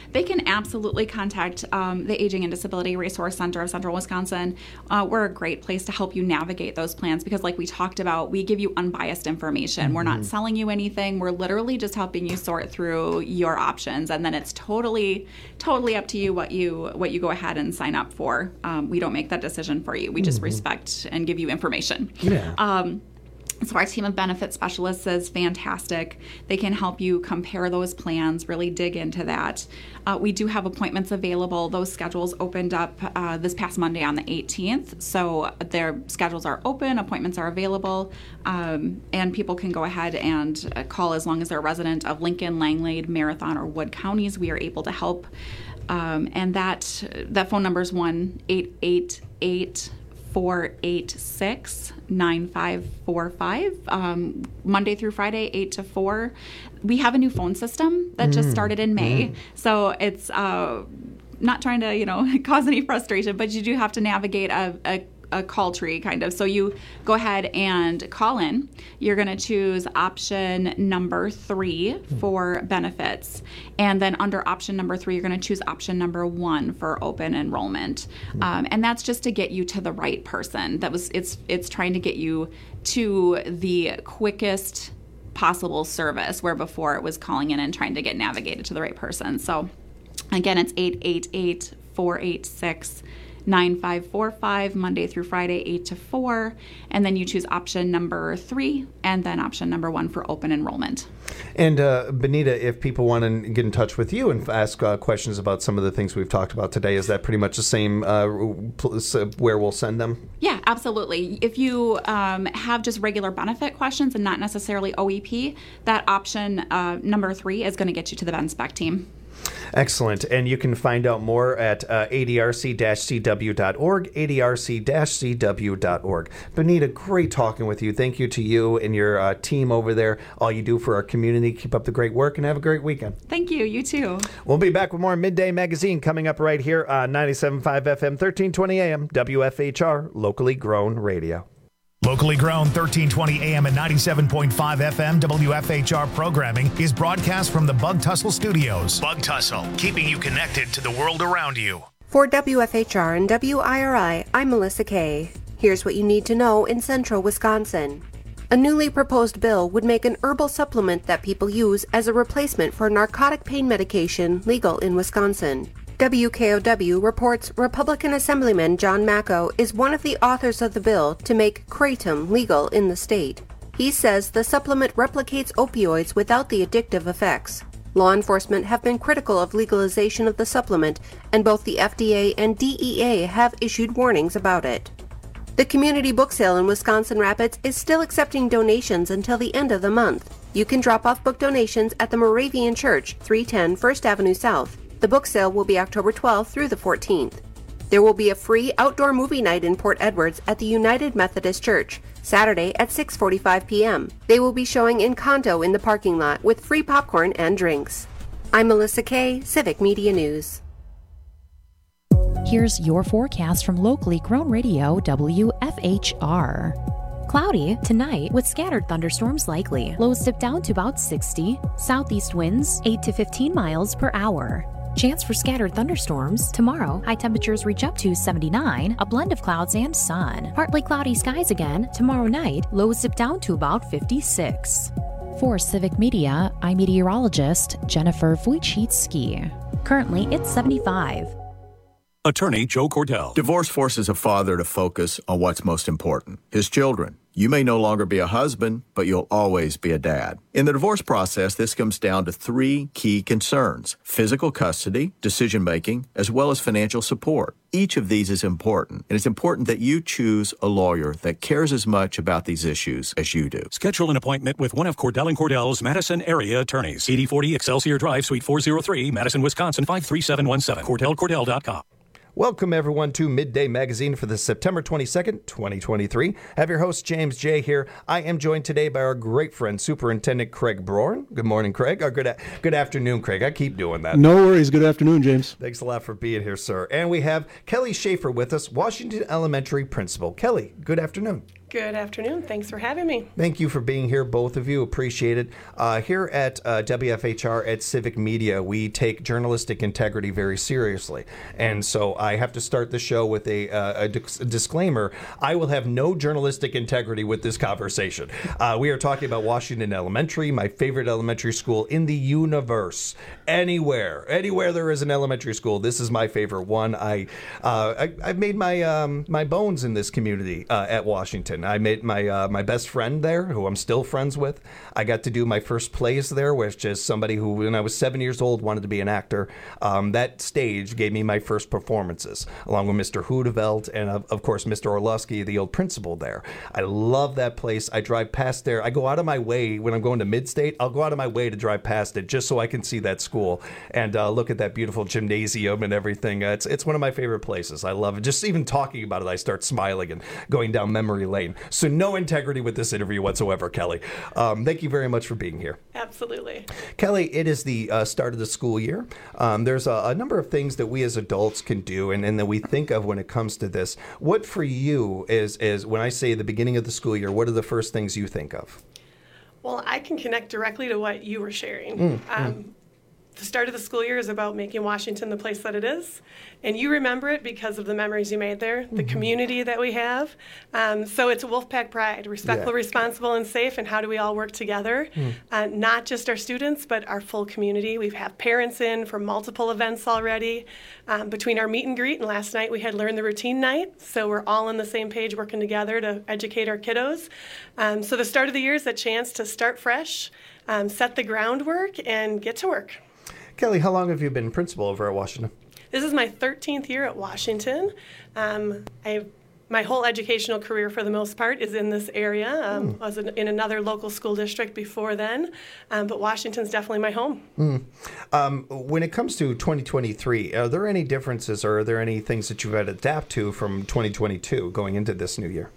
they can absolutely contact um, the Aging and Disability Resource Center of Central Wisconsin. Uh, we're a great place to help you navigate those plans because, like we talked about, we give you unbiased information. Mm-hmm. We're not selling you anything. We're literally just helping you sort through your options, and then it's totally, totally up to you what you what you go ahead and sign up for. Um, we don't make that decision for you. We just mm-hmm. respect and give you information. Yeah. Um, So our team of benefit specialists is fantastic. They can help you compare those plans, really dig into that. Uh, we do have appointments available. Those schedules opened up uh, this past Monday on the eighteenth. So their schedules are open, appointments are available, um, and people can go ahead and uh, call as long as they're a resident of Lincoln, Langlade, Marathon, or Wood counties. We are able to help. Um, and that, that phone number is one eight eight eight four eight six nine five four five, um, Monday through Friday, eight to four. We have a new phone system that mm. just started in May. Mm. So it's uh, not trying to, you know, cause any frustration, but you do have to navigate a, a a call tree kind of. So you go ahead and call in. You're going to choose option number three for benefits. And then under option number three, you're going to choose option number one for open enrollment. Um, and that's just to get you to the right person. That was, it's, it's trying to get you to the quickest possible service, where before it was calling in and trying to get navigated to the right person. So again, it's eight eight eight four eight six nine five four five, Monday through Friday, eight to four, and then you choose option number three and then option number one for open enrollment. And uh, Benita, if people want to get in touch with you and ask uh, questions about some of the things we've talked about today, is that pretty much the same uh, where we'll send them? Yeah, absolutely. If you um, have just regular benefit questions and not necessarily O E P, that option uh, number three is going to get you to the BenSpec team. Excellent. And you can find out more at uh, A D R C C W dot org, A D R C C W dot org. Benita, great talking with you. Thank you to you and your uh, team over there. All you do for our community. Keep up the great work and have a great weekend. Thank you. You too. We'll be back with more Midday Magazine coming up right here on ninety-seven point five F M, thirteen twenty A M, W F H R, locally grown radio. Locally grown thirteen twenty A M and ninety-seven point five F M W F H R programming is broadcast from the Bug Tussle Studios. Bug Tussle, keeping you connected to the world around you. For W F H R and W I R I, I'm Melissa Kay. Here's what you need to know in central Wisconsin. A newly proposed bill would make an herbal supplement that people use as a replacement for narcotic pain medication legal in Wisconsin. W K O W reports Republican Assemblyman John Macko is one of the authors of the bill to make kratom legal in the state. He says the supplement replicates opioids without the addictive effects. Law enforcement have been critical of legalization of the supplement, and both the F D A and D E A have issued warnings about it. The community book sale in Wisconsin Rapids is still accepting donations until the end of the month. You can drop off book donations at the Moravian Church, three ten First Avenue South. The book sale will be October twelfth through the fourteenth. There will be a free outdoor movie night in Port Edwards at the United Methodist Church, Saturday at six forty-five p.m. They will be showing Encanto in the parking lot with free popcorn and drinks. I'm Melissa Kay, Civic Media News. Here's your forecast from locally grown radio W F H R. Cloudy tonight with scattered thunderstorms likely. Lows dip down to about sixty. Southeast winds eight to fifteen miles per hour. Chance for scattered thunderstorms. Tomorrow, high temperatures reach up to seventy-nine, a blend of clouds and sun. Partly cloudy skies again. Tomorrow night, lows dip down to about fifty-six. For Civic Media, I'm meteorologist Jennifer Wojcicki. Currently, it's seventy-five. Attorney Joe Cordell. Divorce forces a father to focus on what's most important, his children. You may no longer be a husband, but you'll always be a dad. In the divorce process, this comes down to three key concerns: physical custody, decision-making, as well as financial support. Each of these is important, and it's important that you choose a lawyer that cares as much about these issues as you do. Schedule an appointment with one of Cordell and Cordell's Madison area attorneys. eighty forty Excelsior Drive, Suite four oh three, Madison, Wisconsin, five three seven one seven. Cordell Cordell dot com. Welcome, everyone, to Midday Magazine for the September twenty-second, twenty twenty-three. I have your host, James J. here. I am joined today by our great friend, Superintendent Craig Broern. Good morning, Craig. Or good, a- good afternoon, Craig. I keep doing that. No worries. Good afternoon, James. Thanks a lot for being here, sir. And we have Kelly Schaefer with us, Washington Elementary Principal. Kelly, good afternoon. Good afternoon. Thanks for having me. Thank you for being here, both of you. Appreciate it. Uh, here at uh, W F H R at Civic Media, we take journalistic integrity very seriously. And so I have to start the show with a, uh, a, dis- a disclaimer. I will have no journalistic integrity with this conversation. Uh, we are talking about Washington Elementary, my favorite elementary school in the universe. Anywhere, anywhere there is an elementary school, this is my favorite one. I, uh, I I've made my um, my bones in this community uh, at Washington. I made my uh, my best friend there, who I'm still friends with. I got to do my first plays there, which is somebody who, when I was seven years old, wanted to be an actor. Um, that stage gave me my first performances, along with Mister Hudeveld and, of, of course, Mister Orlovsky, the old principal there. I love that place. I drive past there. I go out of my way, when I'm going to Mid-State, I'll go out of my way to drive past it just so I can see that school and uh, look at that beautiful gymnasium and everything. Uh, it's, it's one of my favorite places. I love it. Just even talking about it, I start smiling and going down memory lane. So no integrity with this interview whatsoever, Kelly. Um, thank you very much for being here. Absolutely. Kelly, it is the uh, start of the school year. Um, there's a, a number of things that we as adults can do and, and that we think of when it comes to this. What for you is, is, when I say the beginning of the school year, what are the first things you think of? Well, I can connect directly to what you were sharing. Mm, um, mm. The start of the school year is about making Washington the place that it is. And you remember it because of the memories you made there, the Mm-hmm. community that we have. Um, so it's Wolfpack Pride, respectful, Yeah. responsible, and safe, and how do we all work together? Mm. Uh, not just our students, but our full community. We've had parents in for multiple events already. Um, between our meet and greet and last night, we had Learn the Routine night. So we're all on the same page working together to educate our kiddos. Um, so the start of the year is a chance to start fresh, um, set the groundwork, and get to work. Kelly, how long have you been principal over at Washington? This is my thirteenth year at Washington. Um, I, my whole educational career, for the most part, is in this area. Um, Mm. I was in, in another local school district before then, um, but Washington's definitely my home. Mm. Um, when it comes to twenty twenty-three, are there any differences or are there any things that you've had to adapt to from twenty twenty-two going into this new year?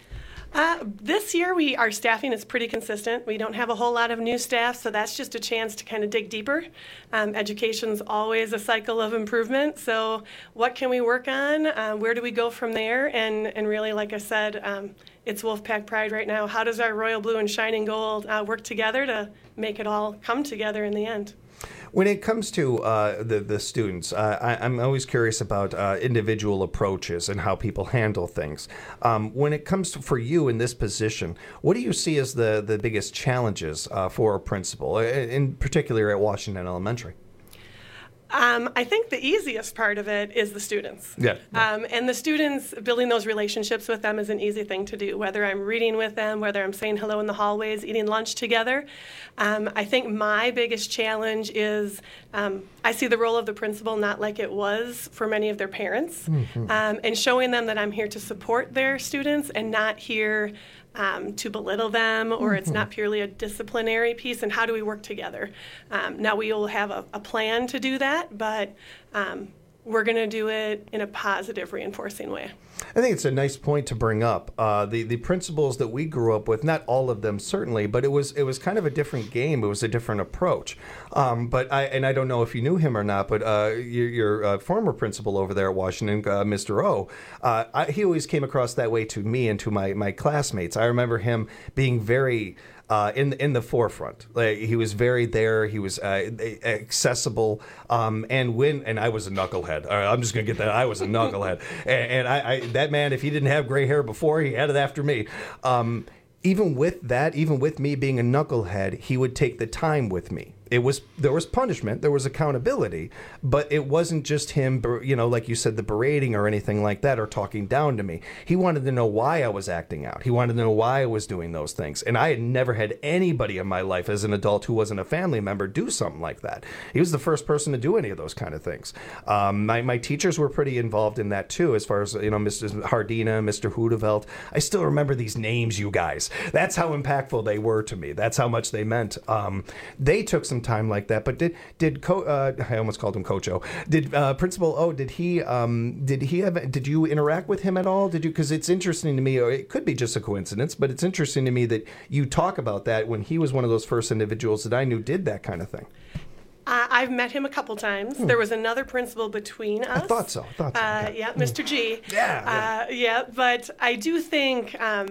Uh, this year, we our staffing is pretty consistent. We don't have a whole lot of new staff, so that's just a chance to kind of dig deeper. Um, education's always a cycle of improvement, so what can we work on? Uh, where do we go from there? And and really, like I said, um, it's Wolfpack Pride right now. How does our royal blue and shining gold uh, work together to make it all come together in the end? When it comes to uh, the the students, uh, I, I'm always curious about uh, individual approaches and how people handle things. Um, when it comes to for you in this position, what do you see as the the biggest challenges uh, for a principal, in particular at Washington Elementary? Um, I think the easiest part of it is the students. Yeah. Um, and the students, building those relationships with them is an easy thing to do, whether I'm reading with them, whether I'm saying hello in the hallways, eating lunch together. Um, I think my biggest challenge is um, I see the role of the principal not like it was for many of their parents, Mhm. um, and showing them that I'm here to support their students and not here Um, to belittle them, or it's Mhm. not purely a disciplinary piece, and how do we work together? Um, now, we will have a, a plan to do that, but um, we're going to do it in a positive, reinforcing way. I think it's a nice point to bring up. Uh, the the principals that we grew up with, not all of them certainly, but it was it was kind of a different game. It was a different approach. Um, but I and I don't know if you knew him or not, but uh, your, your uh, former principal over there at Washington, uh, Mister O, uh, I, he always came across that way to me and to my my classmates. I remember him being very. Uh, in in the forefront, like he was very there. He was uh, accessible, um, and when and I was a knucklehead. All right, I'm just gonna get that. I was a knucklehead, and, and I, I that man, if he didn't have gray hair before, he had it after me. Um, even with that, even with me being a knucklehead, he would take the time with me. It was there was punishment, there was accountability, but it wasn't just him, you know, like you said, the berating or anything like that, or talking down to me. He wanted to know why I was acting out. He wanted to know why I was doing those things. And I had never had anybody in my life as an adult who wasn't a family member do something like that. He was the first person to do any of those kind of things. Um, my, my teachers were pretty involved in that too, as far as, you know, Missus Hardina, Mister Hudeveld. I still remember these names, you guys. That's how impactful they were to me. That's how much they meant. Um, they took some time like that, but did did Co- uh, I almost called him Coach O. Did uh, Principal O? Did he um, did he have? Did you interact with him at all? Did you? Because it's interesting to me, or it could be just a coincidence, but it's interesting to me that you talk about that when he was one of those first individuals that I knew did that kind of thing. Uh, I've met him a couple times. Hmm. There was another principal between us. I thought so. I thought so. Uh, yeah, Mister G. Yeah, Uh, yeah, but I do think um,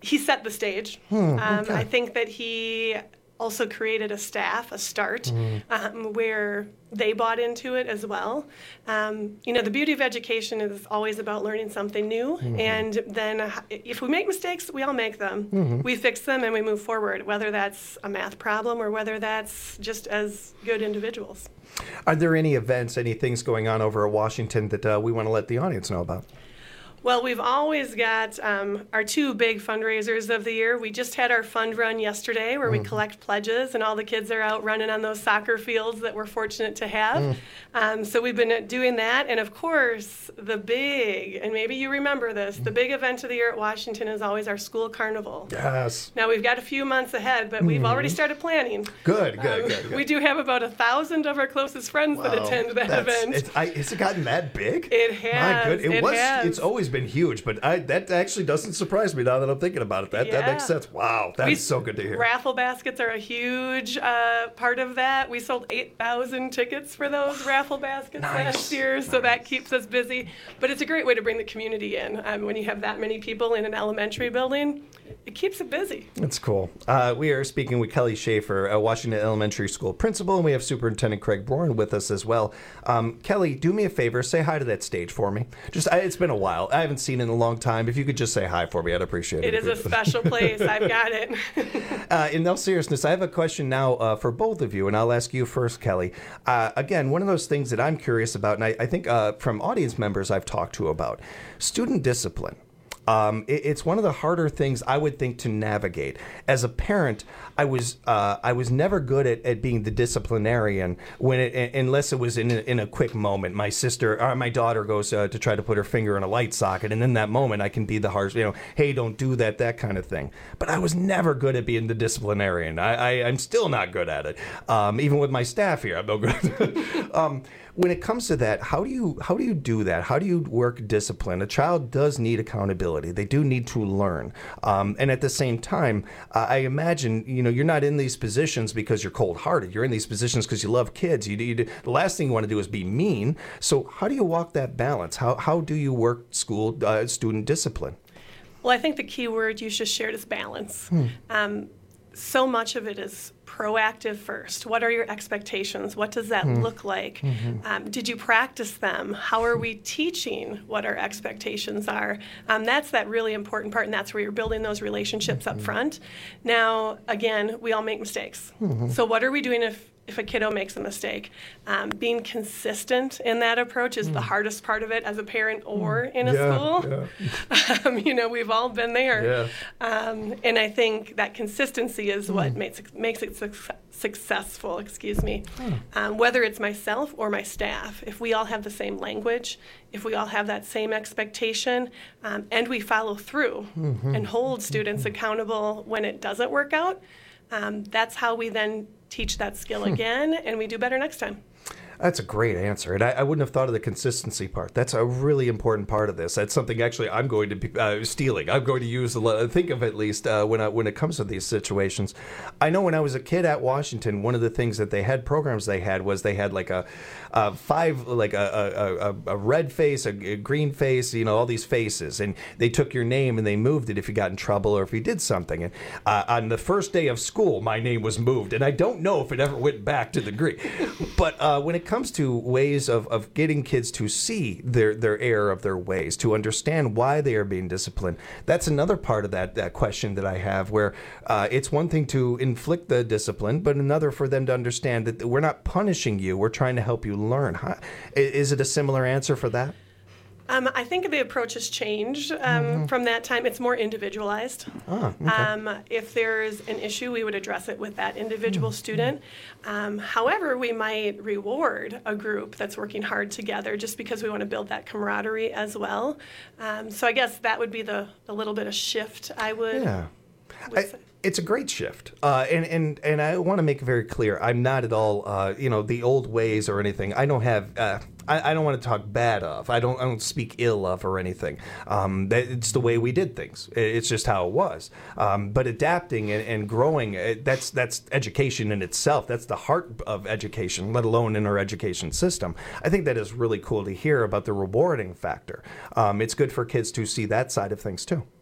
he set the stage. Hmm, um, okay. I think that he also created a staff, a start, Mhm. um, where they bought into it as well. Um, you know, the beauty of education is always about learning something new. Mhm. And then uh, if we make mistakes, we all make them. Mhm. We fix them and we move forward, whether that's a math problem or whether that's just as good individuals. Are there any events, any things going on over at Washington that uh, we want to let the audience know about? Well, we've always got um, our two big fundraisers of the year. We just had our fund run yesterday where we Mm. collect pledges and all the kids are out running on those soccer fields that we're fortunate to have. Mm. Um, so we've been doing that. And of course, the big, and maybe you remember this, the big event of the year at Washington is always our school carnival. Yes. Now, we've got a few months ahead, but we've Mhm. already started planning. Good, good, Um, good, good. We do have about a thousand of our closest friends that Wow. attend that That's- event. It's, I, has it gotten that big? It has. My good, it, it was. has. It's always been huge, but I, that actually doesn't surprise me now that I'm thinking about it. That that makes Yeah. sense. Wow, that's We- so good to hear. Raffle baskets are a huge uh, part of that. We sold eight thousand tickets for those raffle baskets last year, so that keeps us busy. But it's a great way to bring the community in. Um, when you have that many people in an elementary building, it keeps it busy. That's cool. Uh, we are speaking with Kelly Schaefer, a Washington Elementary School principal, and we have Superintendent Craig Bourne with us as well. Um, Kelly, do me a favor, say hi to that stage for me. Just, I, it's been a while. I haven't seen it in a long time. If you could just say hi for me, I'd appreciate it. It is a special place. I've got it. Uh, in all seriousness, I have a question now uh, for both of you, and I'll ask you first, Kelly. Uh, again, one of those things that I'm curious about, and I, I think uh, from audience members I've talked to about, student discipline. Um, it, it's one of the harder things I would think to navigate. As a parent, I was uh, I was never good at, at being the disciplinarian when it, unless it was in a, in a quick moment. My sister or my daughter goes uh, to try to put her finger in a light socket, and in that moment, I can be the harsh, you know, hey, don't do that, that kind of thing. But I was never good at being the disciplinarian. I, I I'm still not good at it. Um, even with my staff here, I'm no good. um, When it comes to that, how do you how do you do that? How do you work discipline? A child does need accountability. They do need to learn, um, and at the same time, uh, I imagine you know you're not in these positions because you're cold-hearted. You're in these positions because you love kids. You, you the last thing you want to do is be mean. So how do you walk that balance? How how do you work school uh, student discipline? Well, I think the key word you just shared is balance. Hmm. Um, so much of it is proactive first. What are your expectations? What does that Hmm. look like? Mhm. Um, did you practice them? How are we teaching what our expectations are? Um, that's that really important part, and that's where you're building those relationships up front. Now, again, we all make mistakes. Mhm. So what are we doing if if a kiddo makes a mistake? Um, being consistent in that approach is the hardest part of it as a parent or in a Yeah, school. um, you know, we've all been there. Yeah. Um, and I think that consistency is what Mm. makes it, makes it suc- successful, excuse me. Um, whether it's myself or my staff, if we all have the same language, if we all have that same expectation, um, and we follow through Mhm. and hold students accountable when it doesn't work out, um, that's how we then teach that skill Hmm. again, and we do better next time. That's a great answer, and I, I wouldn't have thought of the consistency part. That's a really important part of this. That's something actually I'm going to be uh, stealing. I'm going to use a lot, think of at least uh, when I, when it comes to these situations. I know when I was a kid at Washington, one of the things that they had programs they had was they had like a, a five like a, a, a, a red face, a, a green face, you know, all these faces, and they took your name and they moved it if you got in trouble or if you did something. And uh, on the first day of school, my name was moved, and I don't know if it ever went back to the green. But uh, when it comes to ways of, of getting kids to see their, their error of their ways, to understand why they are being disciplined, that's another part of that, that question that I have, where uh, it's one thing to inflict the discipline, but another for them to understand that we're not punishing you, we're trying to help you learn. How, is it a similar answer for that? Um, I think the approach has changed um, Mhm. from that time. It's more individualized. Ah, okay. Um, if there's an issue, we would address it with that individual student. Um, however, we might reward a group that's working hard together just because we want to build that camaraderie as well. Um, so I guess that would be the, the little bit of shift I would. Yeah. I, it's a great shift, uh, and and and I want to make it very clear. I'm not at all, uh, you know, the old ways or anything. I don't have. Uh, I, I don't want to talk bad of. I don't. I don't speak ill of or anything. Um, that, it's the way we did things. It, it's just how it was. Um, but adapting and, and growing. It, that's that's education in itself. That's the heart of education, let alone in our education system. I think that is really cool to hear about the rewarding factor. Um, it's good for kids to see that side of things too.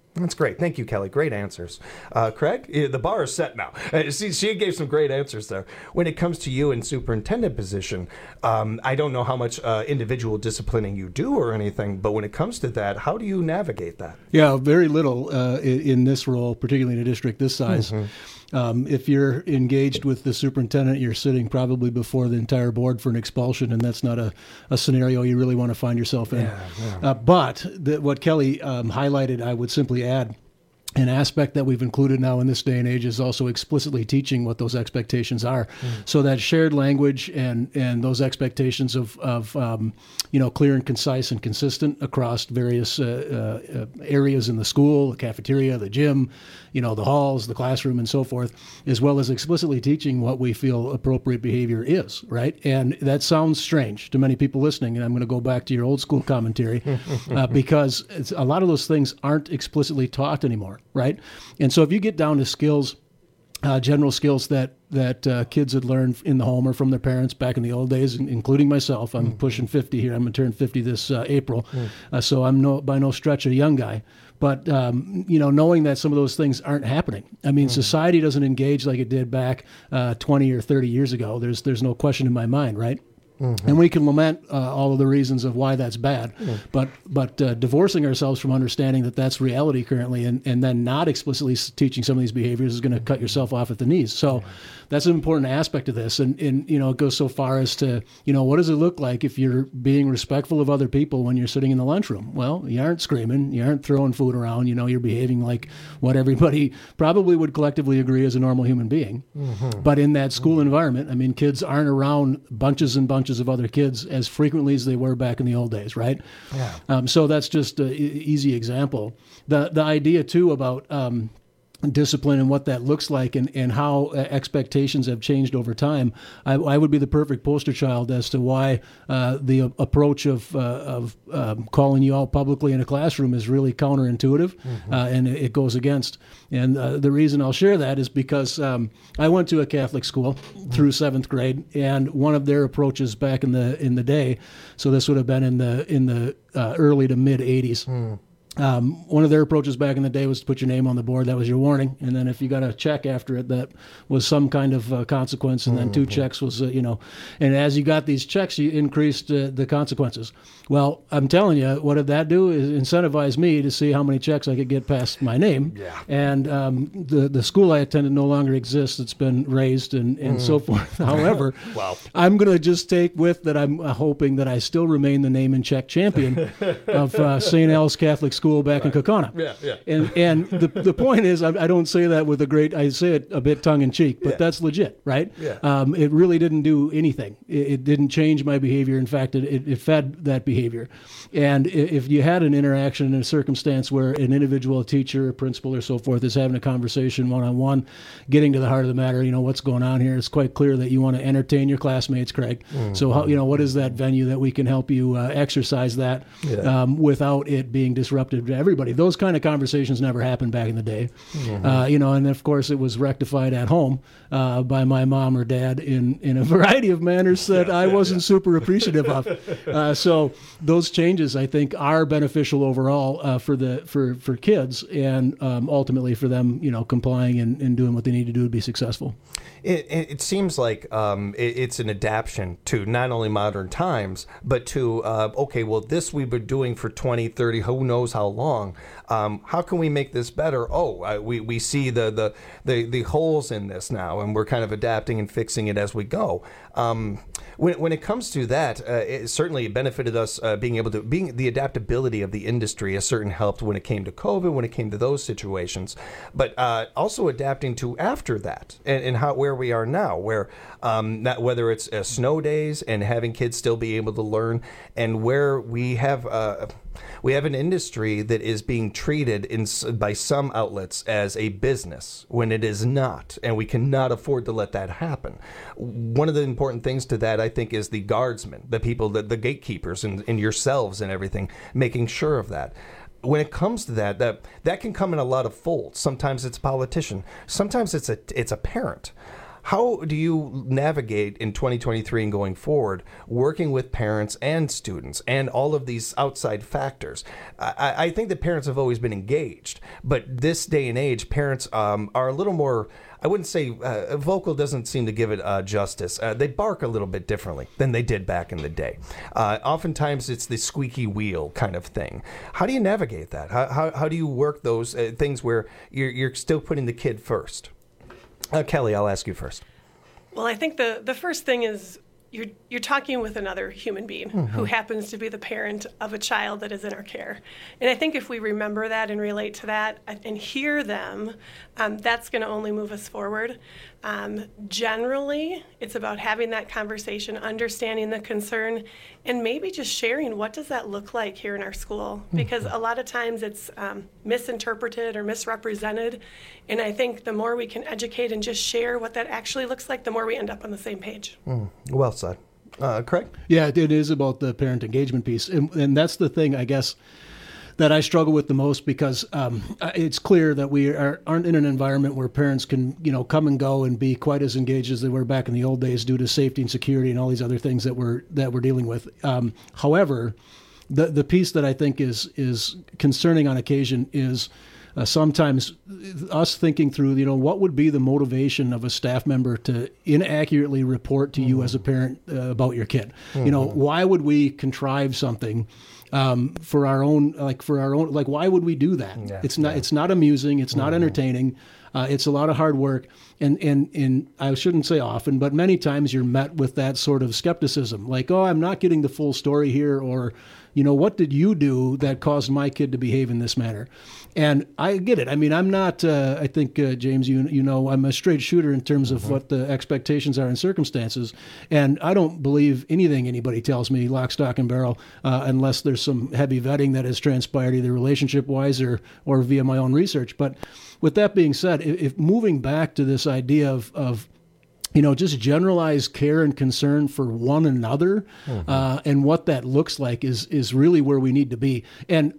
That's great. Thank you, Kelly. Great answers. Uh, Craig, the bar is set now. Uh, see, she gave some great answers there. When it comes to you in superintendent position, um, I don't know how much uh, individual disciplining you do or anything, but when it comes to that, how do you navigate that? Yeah, very little uh, in, in this role, particularly in a district this size. Mm-hmm. Um, if you're engaged with the superintendent, you're sitting probably before the entire board for an expulsion, and that's not a, a scenario you really want to find yourself in. Yeah, yeah. Uh, but the, what Kelly um, highlighted, I would simply add, an aspect that we've included now in this day and age is also explicitly teaching what those expectations are. Mm. So that shared language and, and those expectations of, of um, you know, clear and concise and consistent across various uh, uh, areas in the school, the cafeteria, the gym, you know, the halls, the classroom, and so forth, as well as explicitly teaching what we feel appropriate behavior is, right? And that sounds strange to many people listening, and I'm going to go back to your old school commentary, uh, because it's, a lot of those things aren't explicitly taught anymore, right? And so if you get down to skills, uh, general skills that that uh, kids had learned in the home or from their parents back in the old days, including myself. I'm mm. pushing fifty here. I'm going to turn fifty this uh, April. Mm. Uh, so I'm no by no stretch a young guy. But, um, you know, knowing that some of those things aren't happening. I mean, mm. society doesn't engage like it did back uh, twenty or thirty years ago. There's there's no question in my mind, right? Mm-hmm. And we can lament uh, all of the reasons of why that's bad, mm. but but uh, divorcing ourselves from understanding that that's reality currently, and, and then not explicitly teaching some of these behaviors is going to cut yourself off at the knees. So that's an important aspect of this, and, and you know, it goes so far as to, you know, what does it look like if you're being respectful of other people when you're sitting in the lunchroom? Well, you aren't screaming, you aren't throwing food around, you know, you're behaving like what everybody probably would collectively agree is a normal human being. Mm-hmm. But in that school environment, I mean, kids aren't around bunches and bunches of other kids as frequently as they were back in the old days, right? Yeah. Um, so that's just an e- easy example. The the idea too about um, discipline and what that looks like, and, and how uh, expectations have changed over time. I, I would be the perfect poster child as to why uh, the uh, approach of uh, of um, calling you out publicly in a classroom is really counterintuitive, mm-hmm. uh, and it goes against. And uh, the reason I'll share that is because um, I went to a Catholic school mm-hmm. through seventh grade, and one of their approaches back in the in the day, so this would have been in the in the uh, early to mid eighties. Mm. Um, one of their approaches back in the day was to put your name on the board. That was your warning. And then if you got a check after it, that was some kind of uh, consequence. And then mm-hmm. two checks was, uh, you know, and as you got these checks, you increased uh, the consequences. Well, I'm telling you, what did that do is incentivize me to see how many checks I could get past my name. Yeah. And um, the, the school I attended no longer exists. It's been raised and, and mm. so forth. However, wow. I'm going to just take with that I'm hoping that I still remain the name and check champion of uh, Saint Al's Catholic School back right. in Kaukauna. Yeah, yeah. And and the the point is, I, I don't say that with a great, I say it a bit tongue in cheek, but yeah. that's legit, right? Yeah. Um, it really didn't do anything. It, it didn't change my behavior. In fact, it, it, it fed that behavior. And if you had an interaction in a circumstance where an individual, a teacher, a principal, or so forth is having a conversation one-on-one, getting to the heart of the matter, you know, what's going on here, it's quite clear that you want to entertain your classmates, Craig. Mm-hmm. So, how, you know, what is that venue that we can help you uh, exercise that yeah. um, without it being disruptive to everybody? Those kind of conversations never happened back in the day. Mm-hmm. Uh, you know, and of course it was rectified at home uh, by my mom or dad in, in a variety of manners that yeah, I yeah, wasn't yeah. super appreciative of. Uh, so those changes, I think, are beneficial overall uh, for the for, for kids, and um, ultimately for them, you know, complying and, and doing what they need to do to be successful. It, it seems like um, it, it's an adaptation to not only modern times, but to, uh, okay, well, this we've been doing for twenty, thirty, who knows how long. Um, how can we make this better? Oh, uh, we, we see the, the, the, the holes in this now, and we're kind of adapting and fixing it as we go. Um, when, when it comes to that, uh, it certainly benefited us uh, being able to, being the adaptability of the industry has certainly helped when it came to COVID, when it came to those situations, but uh, also adapting to after that, and, and how where we are now, where um, not, whether it's uh, snow days and having kids still be able to learn, and where we have uh, we have an industry that is being treated in by some outlets as a business when it is not, and we cannot afford to let that happen. One of the important things to that, I think, is the guardsmen, the people, the, the gatekeepers, and, and yourselves and everything, making sure of that. When it comes to that, that that can come in a lot of folds. Sometimes it's a politician. Sometimes it's a it's a parent. How do you navigate in twenty twenty-three and going forward, working with parents and students and all of these outside factors? I, I think that parents have always been engaged, but this day and age, parents um, are a little more, I wouldn't say uh, vocal doesn't seem to give it uh, justice. Uh, they bark a little bit differently than they did back in the day. Uh, oftentimes it's the squeaky wheel kind of thing. How do you navigate that? How, how, how do you work those uh, things where you're, you're still putting the kid first? Uh, Kelly, I'll ask you first. Well, I think the, the first thing is you're you're talking with another human being mm-hmm. who happens to be the parent of a child that is in our care. And I think if we remember that and relate to that and hear them, um, that's going to only move us forward. Um, generally, it's about having that conversation, understanding the concern, and maybe just sharing what does that look like here in our school. Because a lot of times it's um, misinterpreted or misrepresented. And I think the more we can educate and just share what that actually looks like, the more we end up on the same page. Mm. Well said. Uh, Craig? Yeah, it is about the parent engagement piece. And, and that's the thing, I guess, that I struggle with the most, because um, it's clear that we are, aren't in an environment where parents can, you know, come and go and be quite as engaged as they were back in the old days due to safety and security and all these other things that we're that we're dealing with. Um, however, the the piece that I think is is concerning on occasion is uh, sometimes us thinking through, you know, what would be the motivation of a staff member to inaccurately report to mm-hmm. you as a parent uh, about your kid. Mm-hmm. You know, why would we contrive something Um, for our own, like for our own, like why would we do that? Yeah, it's not, yeah. it's not amusing. It's not mm-hmm. entertaining. Uh, it's a lot of hard work, and and and I shouldn't say often, but many times you're met with that sort of skepticism, like, oh, I'm not getting the full story here, or, you know, what did you do that caused my kid to behave in this manner? And I get it. I mean, I'm not. Uh, I think uh, James, you you know, I'm a straight shooter in terms of mm-hmm. what the expectations are and circumstances, and I don't believe anything anybody tells me, lock, stock, and barrel, uh, unless there's some heavy vetting that has transpired either relationship-wise or or via my own research. But with that being said, if, if moving back to this idea of of you know, just generalized care and concern for one another, mm-hmm. uh, and what that looks like is is really where we need to be. And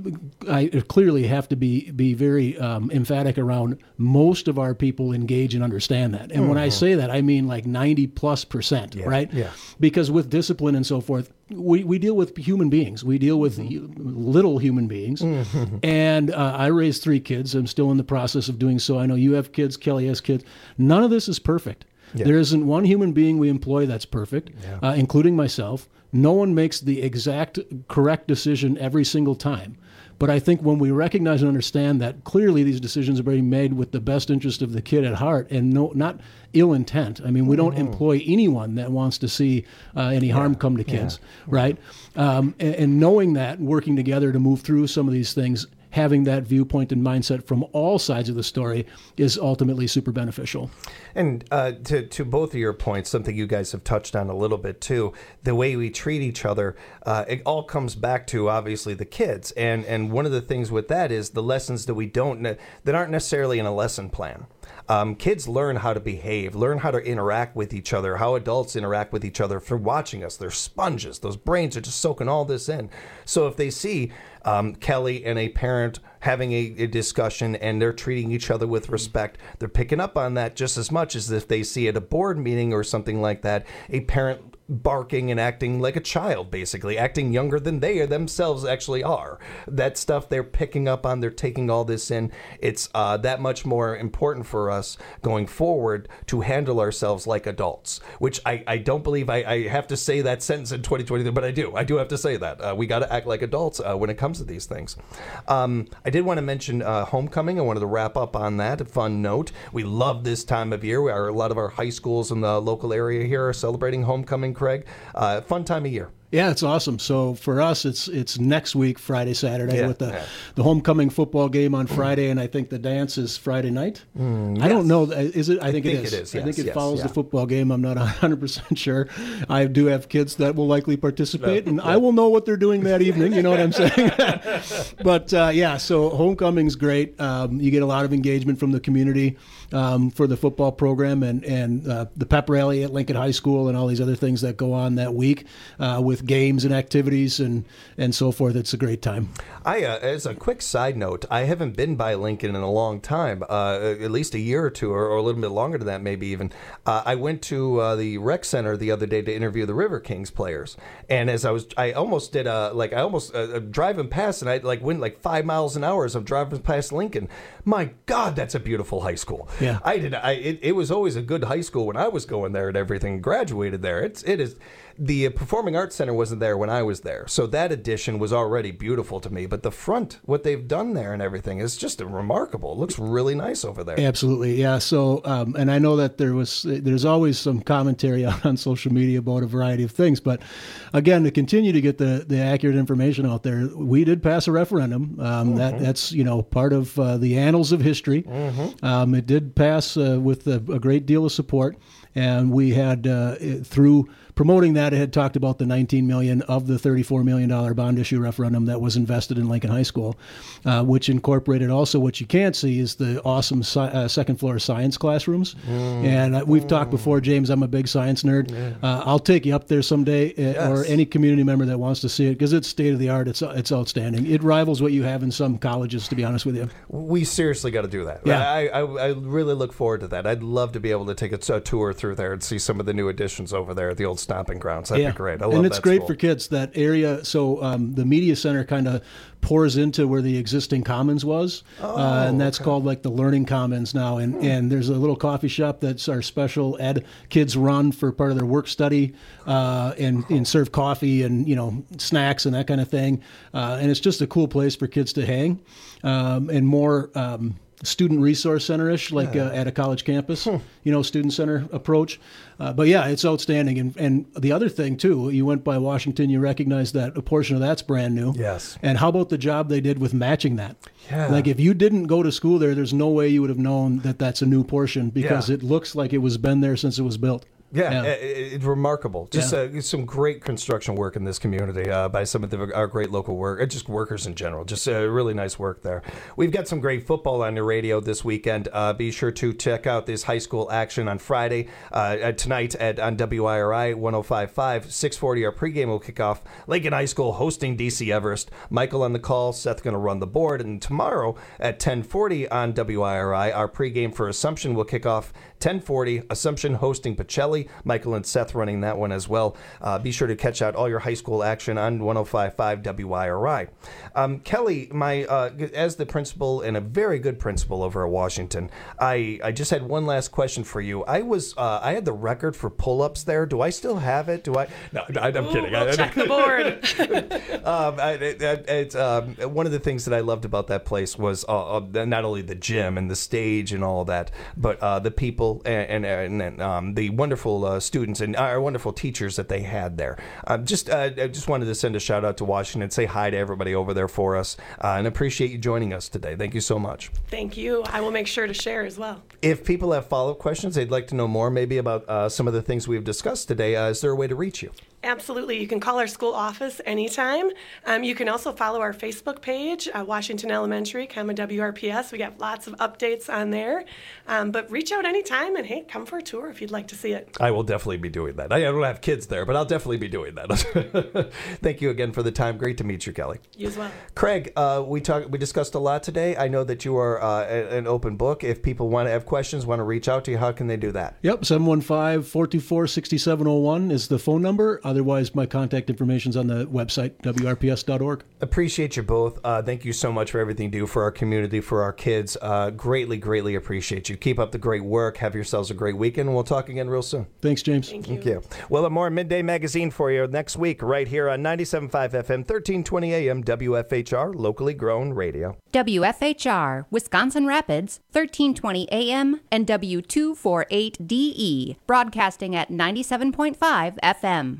I clearly have to be be very um, emphatic around most of our people engage and understand that. And mm-hmm. when I say that, I mean like ninety plus percent, yeah, right? Yeah. Because with discipline and so forth, we, we deal with human beings. We deal with mm-hmm. little human beings. Mm-hmm. And uh, I raised three kids. I'm still in the process of doing so. I know you have kids. Kelly has kids. None of this is perfect. Yeah. There isn't one human being we employ that's perfect, yeah. uh, including myself. No one makes the exact correct decision every single time. But I think when we recognize and understand that clearly these decisions are being made with the best interest of the kid at heart and no, not ill intent. I mean, we don't mm-hmm. employ anyone that wants to see uh, any yeah. harm come to kids, yeah. right? Um, and, and knowing that, working together to move through some of these things, having that viewpoint and mindset from all sides of the story is ultimately super beneficial. And uh, to, to both of your points, something you guys have touched on a little bit too, the way we treat each other, uh, it all comes back to obviously the kids. And, and one of the things with that is the lessons that we don't, ne- that aren't necessarily in a lesson plan. Um, kids learn how to behave, learn how to interact with each other, how adults interact with each other from watching us. They're sponges. Those brains are just soaking all this in. So if they see um, Kelly and a parent having a, a discussion and they're treating each other with respect, they're picking up on that just as much as if they see at a board meeting or something like that, a parent barking and acting like a child, basically acting younger than they themselves actually are. That stuff they're picking up on, they're taking all this in. It's uh, that much more important for us going forward to handle ourselves like adults, which I, I don't believe I, I have to say that sentence in twenty twenty, but I do. I do have to say that. Uh, we got to act like adults uh, when it comes to these things. Um, I did want to mention uh, homecoming. I wanted to wrap up on that. A fun note. We love this time of year. We are, a lot of our high schools in the local area here are celebrating homecoming. Craig, uh, fun time of year. Yeah, it's awesome. So for us, it's it's next week, Friday, Saturday, yeah, with the, yeah. the homecoming football game on Friday, and I think the dance is Friday night. Mm, yes. I don't know. Is it? I think, I think it is. It is I yes, think it yes, follows yeah. the football game. I'm not one hundred percent sure. I do have kids that will likely participate, no, and no. I will know what they're doing that evening. You know what I'm saying? But uh, yeah, so homecoming's great. Um, you get a lot of engagement from the community um, for the football program and and uh, the pep rally at Lincoln High School and all these other things that go on that week uh, with with games and activities and, and so forth. It's a great time. I, uh, as a quick side note, I haven't been by Lincoln in a long time, uh, at least a year or two, or, or a little bit longer than that, maybe even. Uh, I went to uh, the rec center the other day to interview the River Kings players, and as I was, I almost did a like I almost uh, driving past, and I like went like five miles an hour as I'm driving past Lincoln. My God, that's a beautiful high school. Yeah, I did. I it, it was always a good high school when I was going there and everything. Graduated there. It's it is. The Performing Arts Center wasn't there when I was there, so that addition was already beautiful to me. But the front, what they've done there and everything is just remarkable. It looks really nice over there. Absolutely, yeah. So, um, and I know that there was, there's always some commentary out on social media about a variety of things. But again, to continue to get the, the accurate information out there, we did pass a referendum. Um, mm-hmm. That that's you know part of uh, the annals of history. Mm-hmm. Um, it did pass uh, with a, a great deal of support, and we had uh, through. Promoting that, it had talked about the nineteen million dollars of the thirty-four million dollars bond issue referendum that was invested in Lincoln High School, uh, which incorporated also what you can't see is the awesome si- uh, second floor science classrooms. Mm. And uh, we've mm. talked before, James, I'm a big science nerd. Yeah. Uh, I'll take you up there someday, uh, yes. or any community member that wants to see it, because it's state of the art. It's it's outstanding. It rivals what you have in some colleges, to be honest with you. We seriously got to do that. Yeah. I, I, I really look forward to that. I'd love to be able to take a, a tour through there and see some of the new additions over there at the old stomping grounds. That'd yeah. be great. I love and it's that great school. for kids, that area. So um, the media center kind of pours into where the existing commons was, oh, uh, and that's okay. called like the Learning Commons now. And, hmm. and there's a little coffee shop that's our special ed kids run for part of their work study, uh, and, and serve coffee and, you know, snacks and that kind of thing. Uh, and it's just a cool place for kids to hang, um, and more um, student resource center-ish, like yeah. uh, at a college campus, hmm. you know, student center approach. Uh, but yeah, it's outstanding. And and the other thing too, you went by Washington, you recognize that a portion of that's brand new. Yes. And how about the job they did with matching that? Yeah. Like if you didn't go to school there, there's no way you would have known that that's a new portion, because yeah. it looks like it was been there since it was built. Yeah, yeah. It, it's remarkable. Just yeah. uh, some great construction work in this community uh, by some of the, our great local work, just workers in general. Just uh, really nice work there. We've got some great football on the radio this weekend. Uh, be sure to check out this high school action on Friday, uh, tonight at on W I R I one oh five point five, six forty. Our pregame will kick off. Lincoln High School hosting D C Everest. Michael on the call. Seth going to run the board. And tomorrow at ten forty on W I R I, our pregame for Assumption will kick off ten forty. Assumption hosting Pacelli. Michael and Seth running that one as well. Uh, be sure to catch out all your high school action on one oh five point five W I R I. Um, Kelly, my uh, as the principal and a very good principal over at Washington, I, I just had one last question for you. I was uh, I had the record for pull-ups there. Do I still have it? Do I? No, I, I'm Ooh, kidding. We'll I, check the board. um, I, it, it's um, one of the things that I loved about that place was uh, uh, not only the gym and the stage and all that, but uh, the people and, and, and um, the wonderful uh, students and our wonderful teachers that they had there. Um, just uh, I just wanted to send a shout out to Washington, say hi to everybody over there for us, uh, and appreciate you joining us today. Thank you so much. Thank you. I will make sure to share as well. If people have follow-up questions, they'd like to know more maybe about uh, some of the things we've discussed today, uh, is there a way to reach you? Absolutely. You can call our school office anytime. Um, you can also follow our Facebook page, uh, Washington Elementary, comma W R P S. We got lots of updates on there. Um, but reach out anytime, and hey, come for a tour if you'd like to see it. I will definitely be doing that. I don't have kids there, but I'll definitely be doing that. Thank you again for the time. Great to meet you, Kelly. You as well. Craig, uh, we talked. We discussed a lot today. I know that you are uh, an open book. If people want to have questions, want to reach out to you, how can they do that? Yep, seven one five, four two four, six seven zero one is the phone number. Otherwise, my contact information is on the website, W R P S dot org. Appreciate you both. Uh, thank you so much for everything you do for our community, for our kids. Uh, greatly, greatly appreciate you. Keep up the great work. Have yourselves a great weekend, and we'll talk again real soon. Thanks, James. Thank you. Thank you. We'll have more Midday Magazine for you next week right here on ninety-seven point five F M, thirteen twenty A M, W F H R, locally grown radio. W F H R, Wisconsin Rapids, thirteen twenty A M and W two forty-eight D E, broadcasting at ninety-seven point five F M.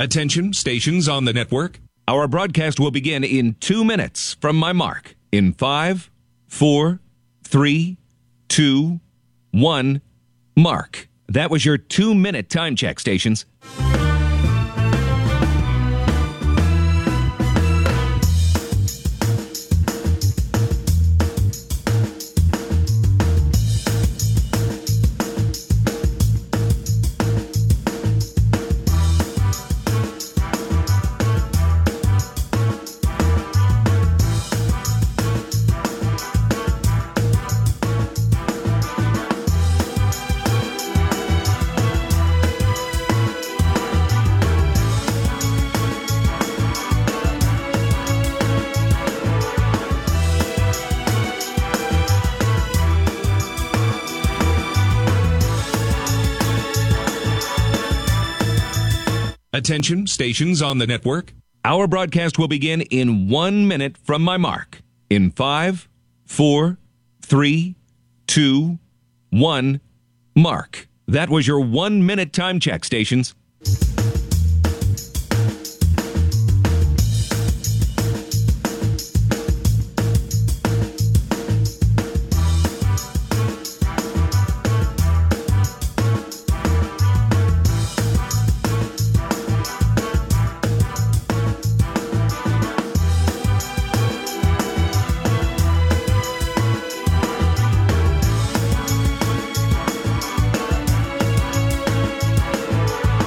Attention, stations on the network. Our broadcast will begin in two minutes from my mark. In five, four, three, two, one, mark. That was your two-minute time check, stations. Attention, stations on the network. Our broadcast will begin in one minute from my mark. In five, four, three, two, one, mark. That was your one-minute time check, stations.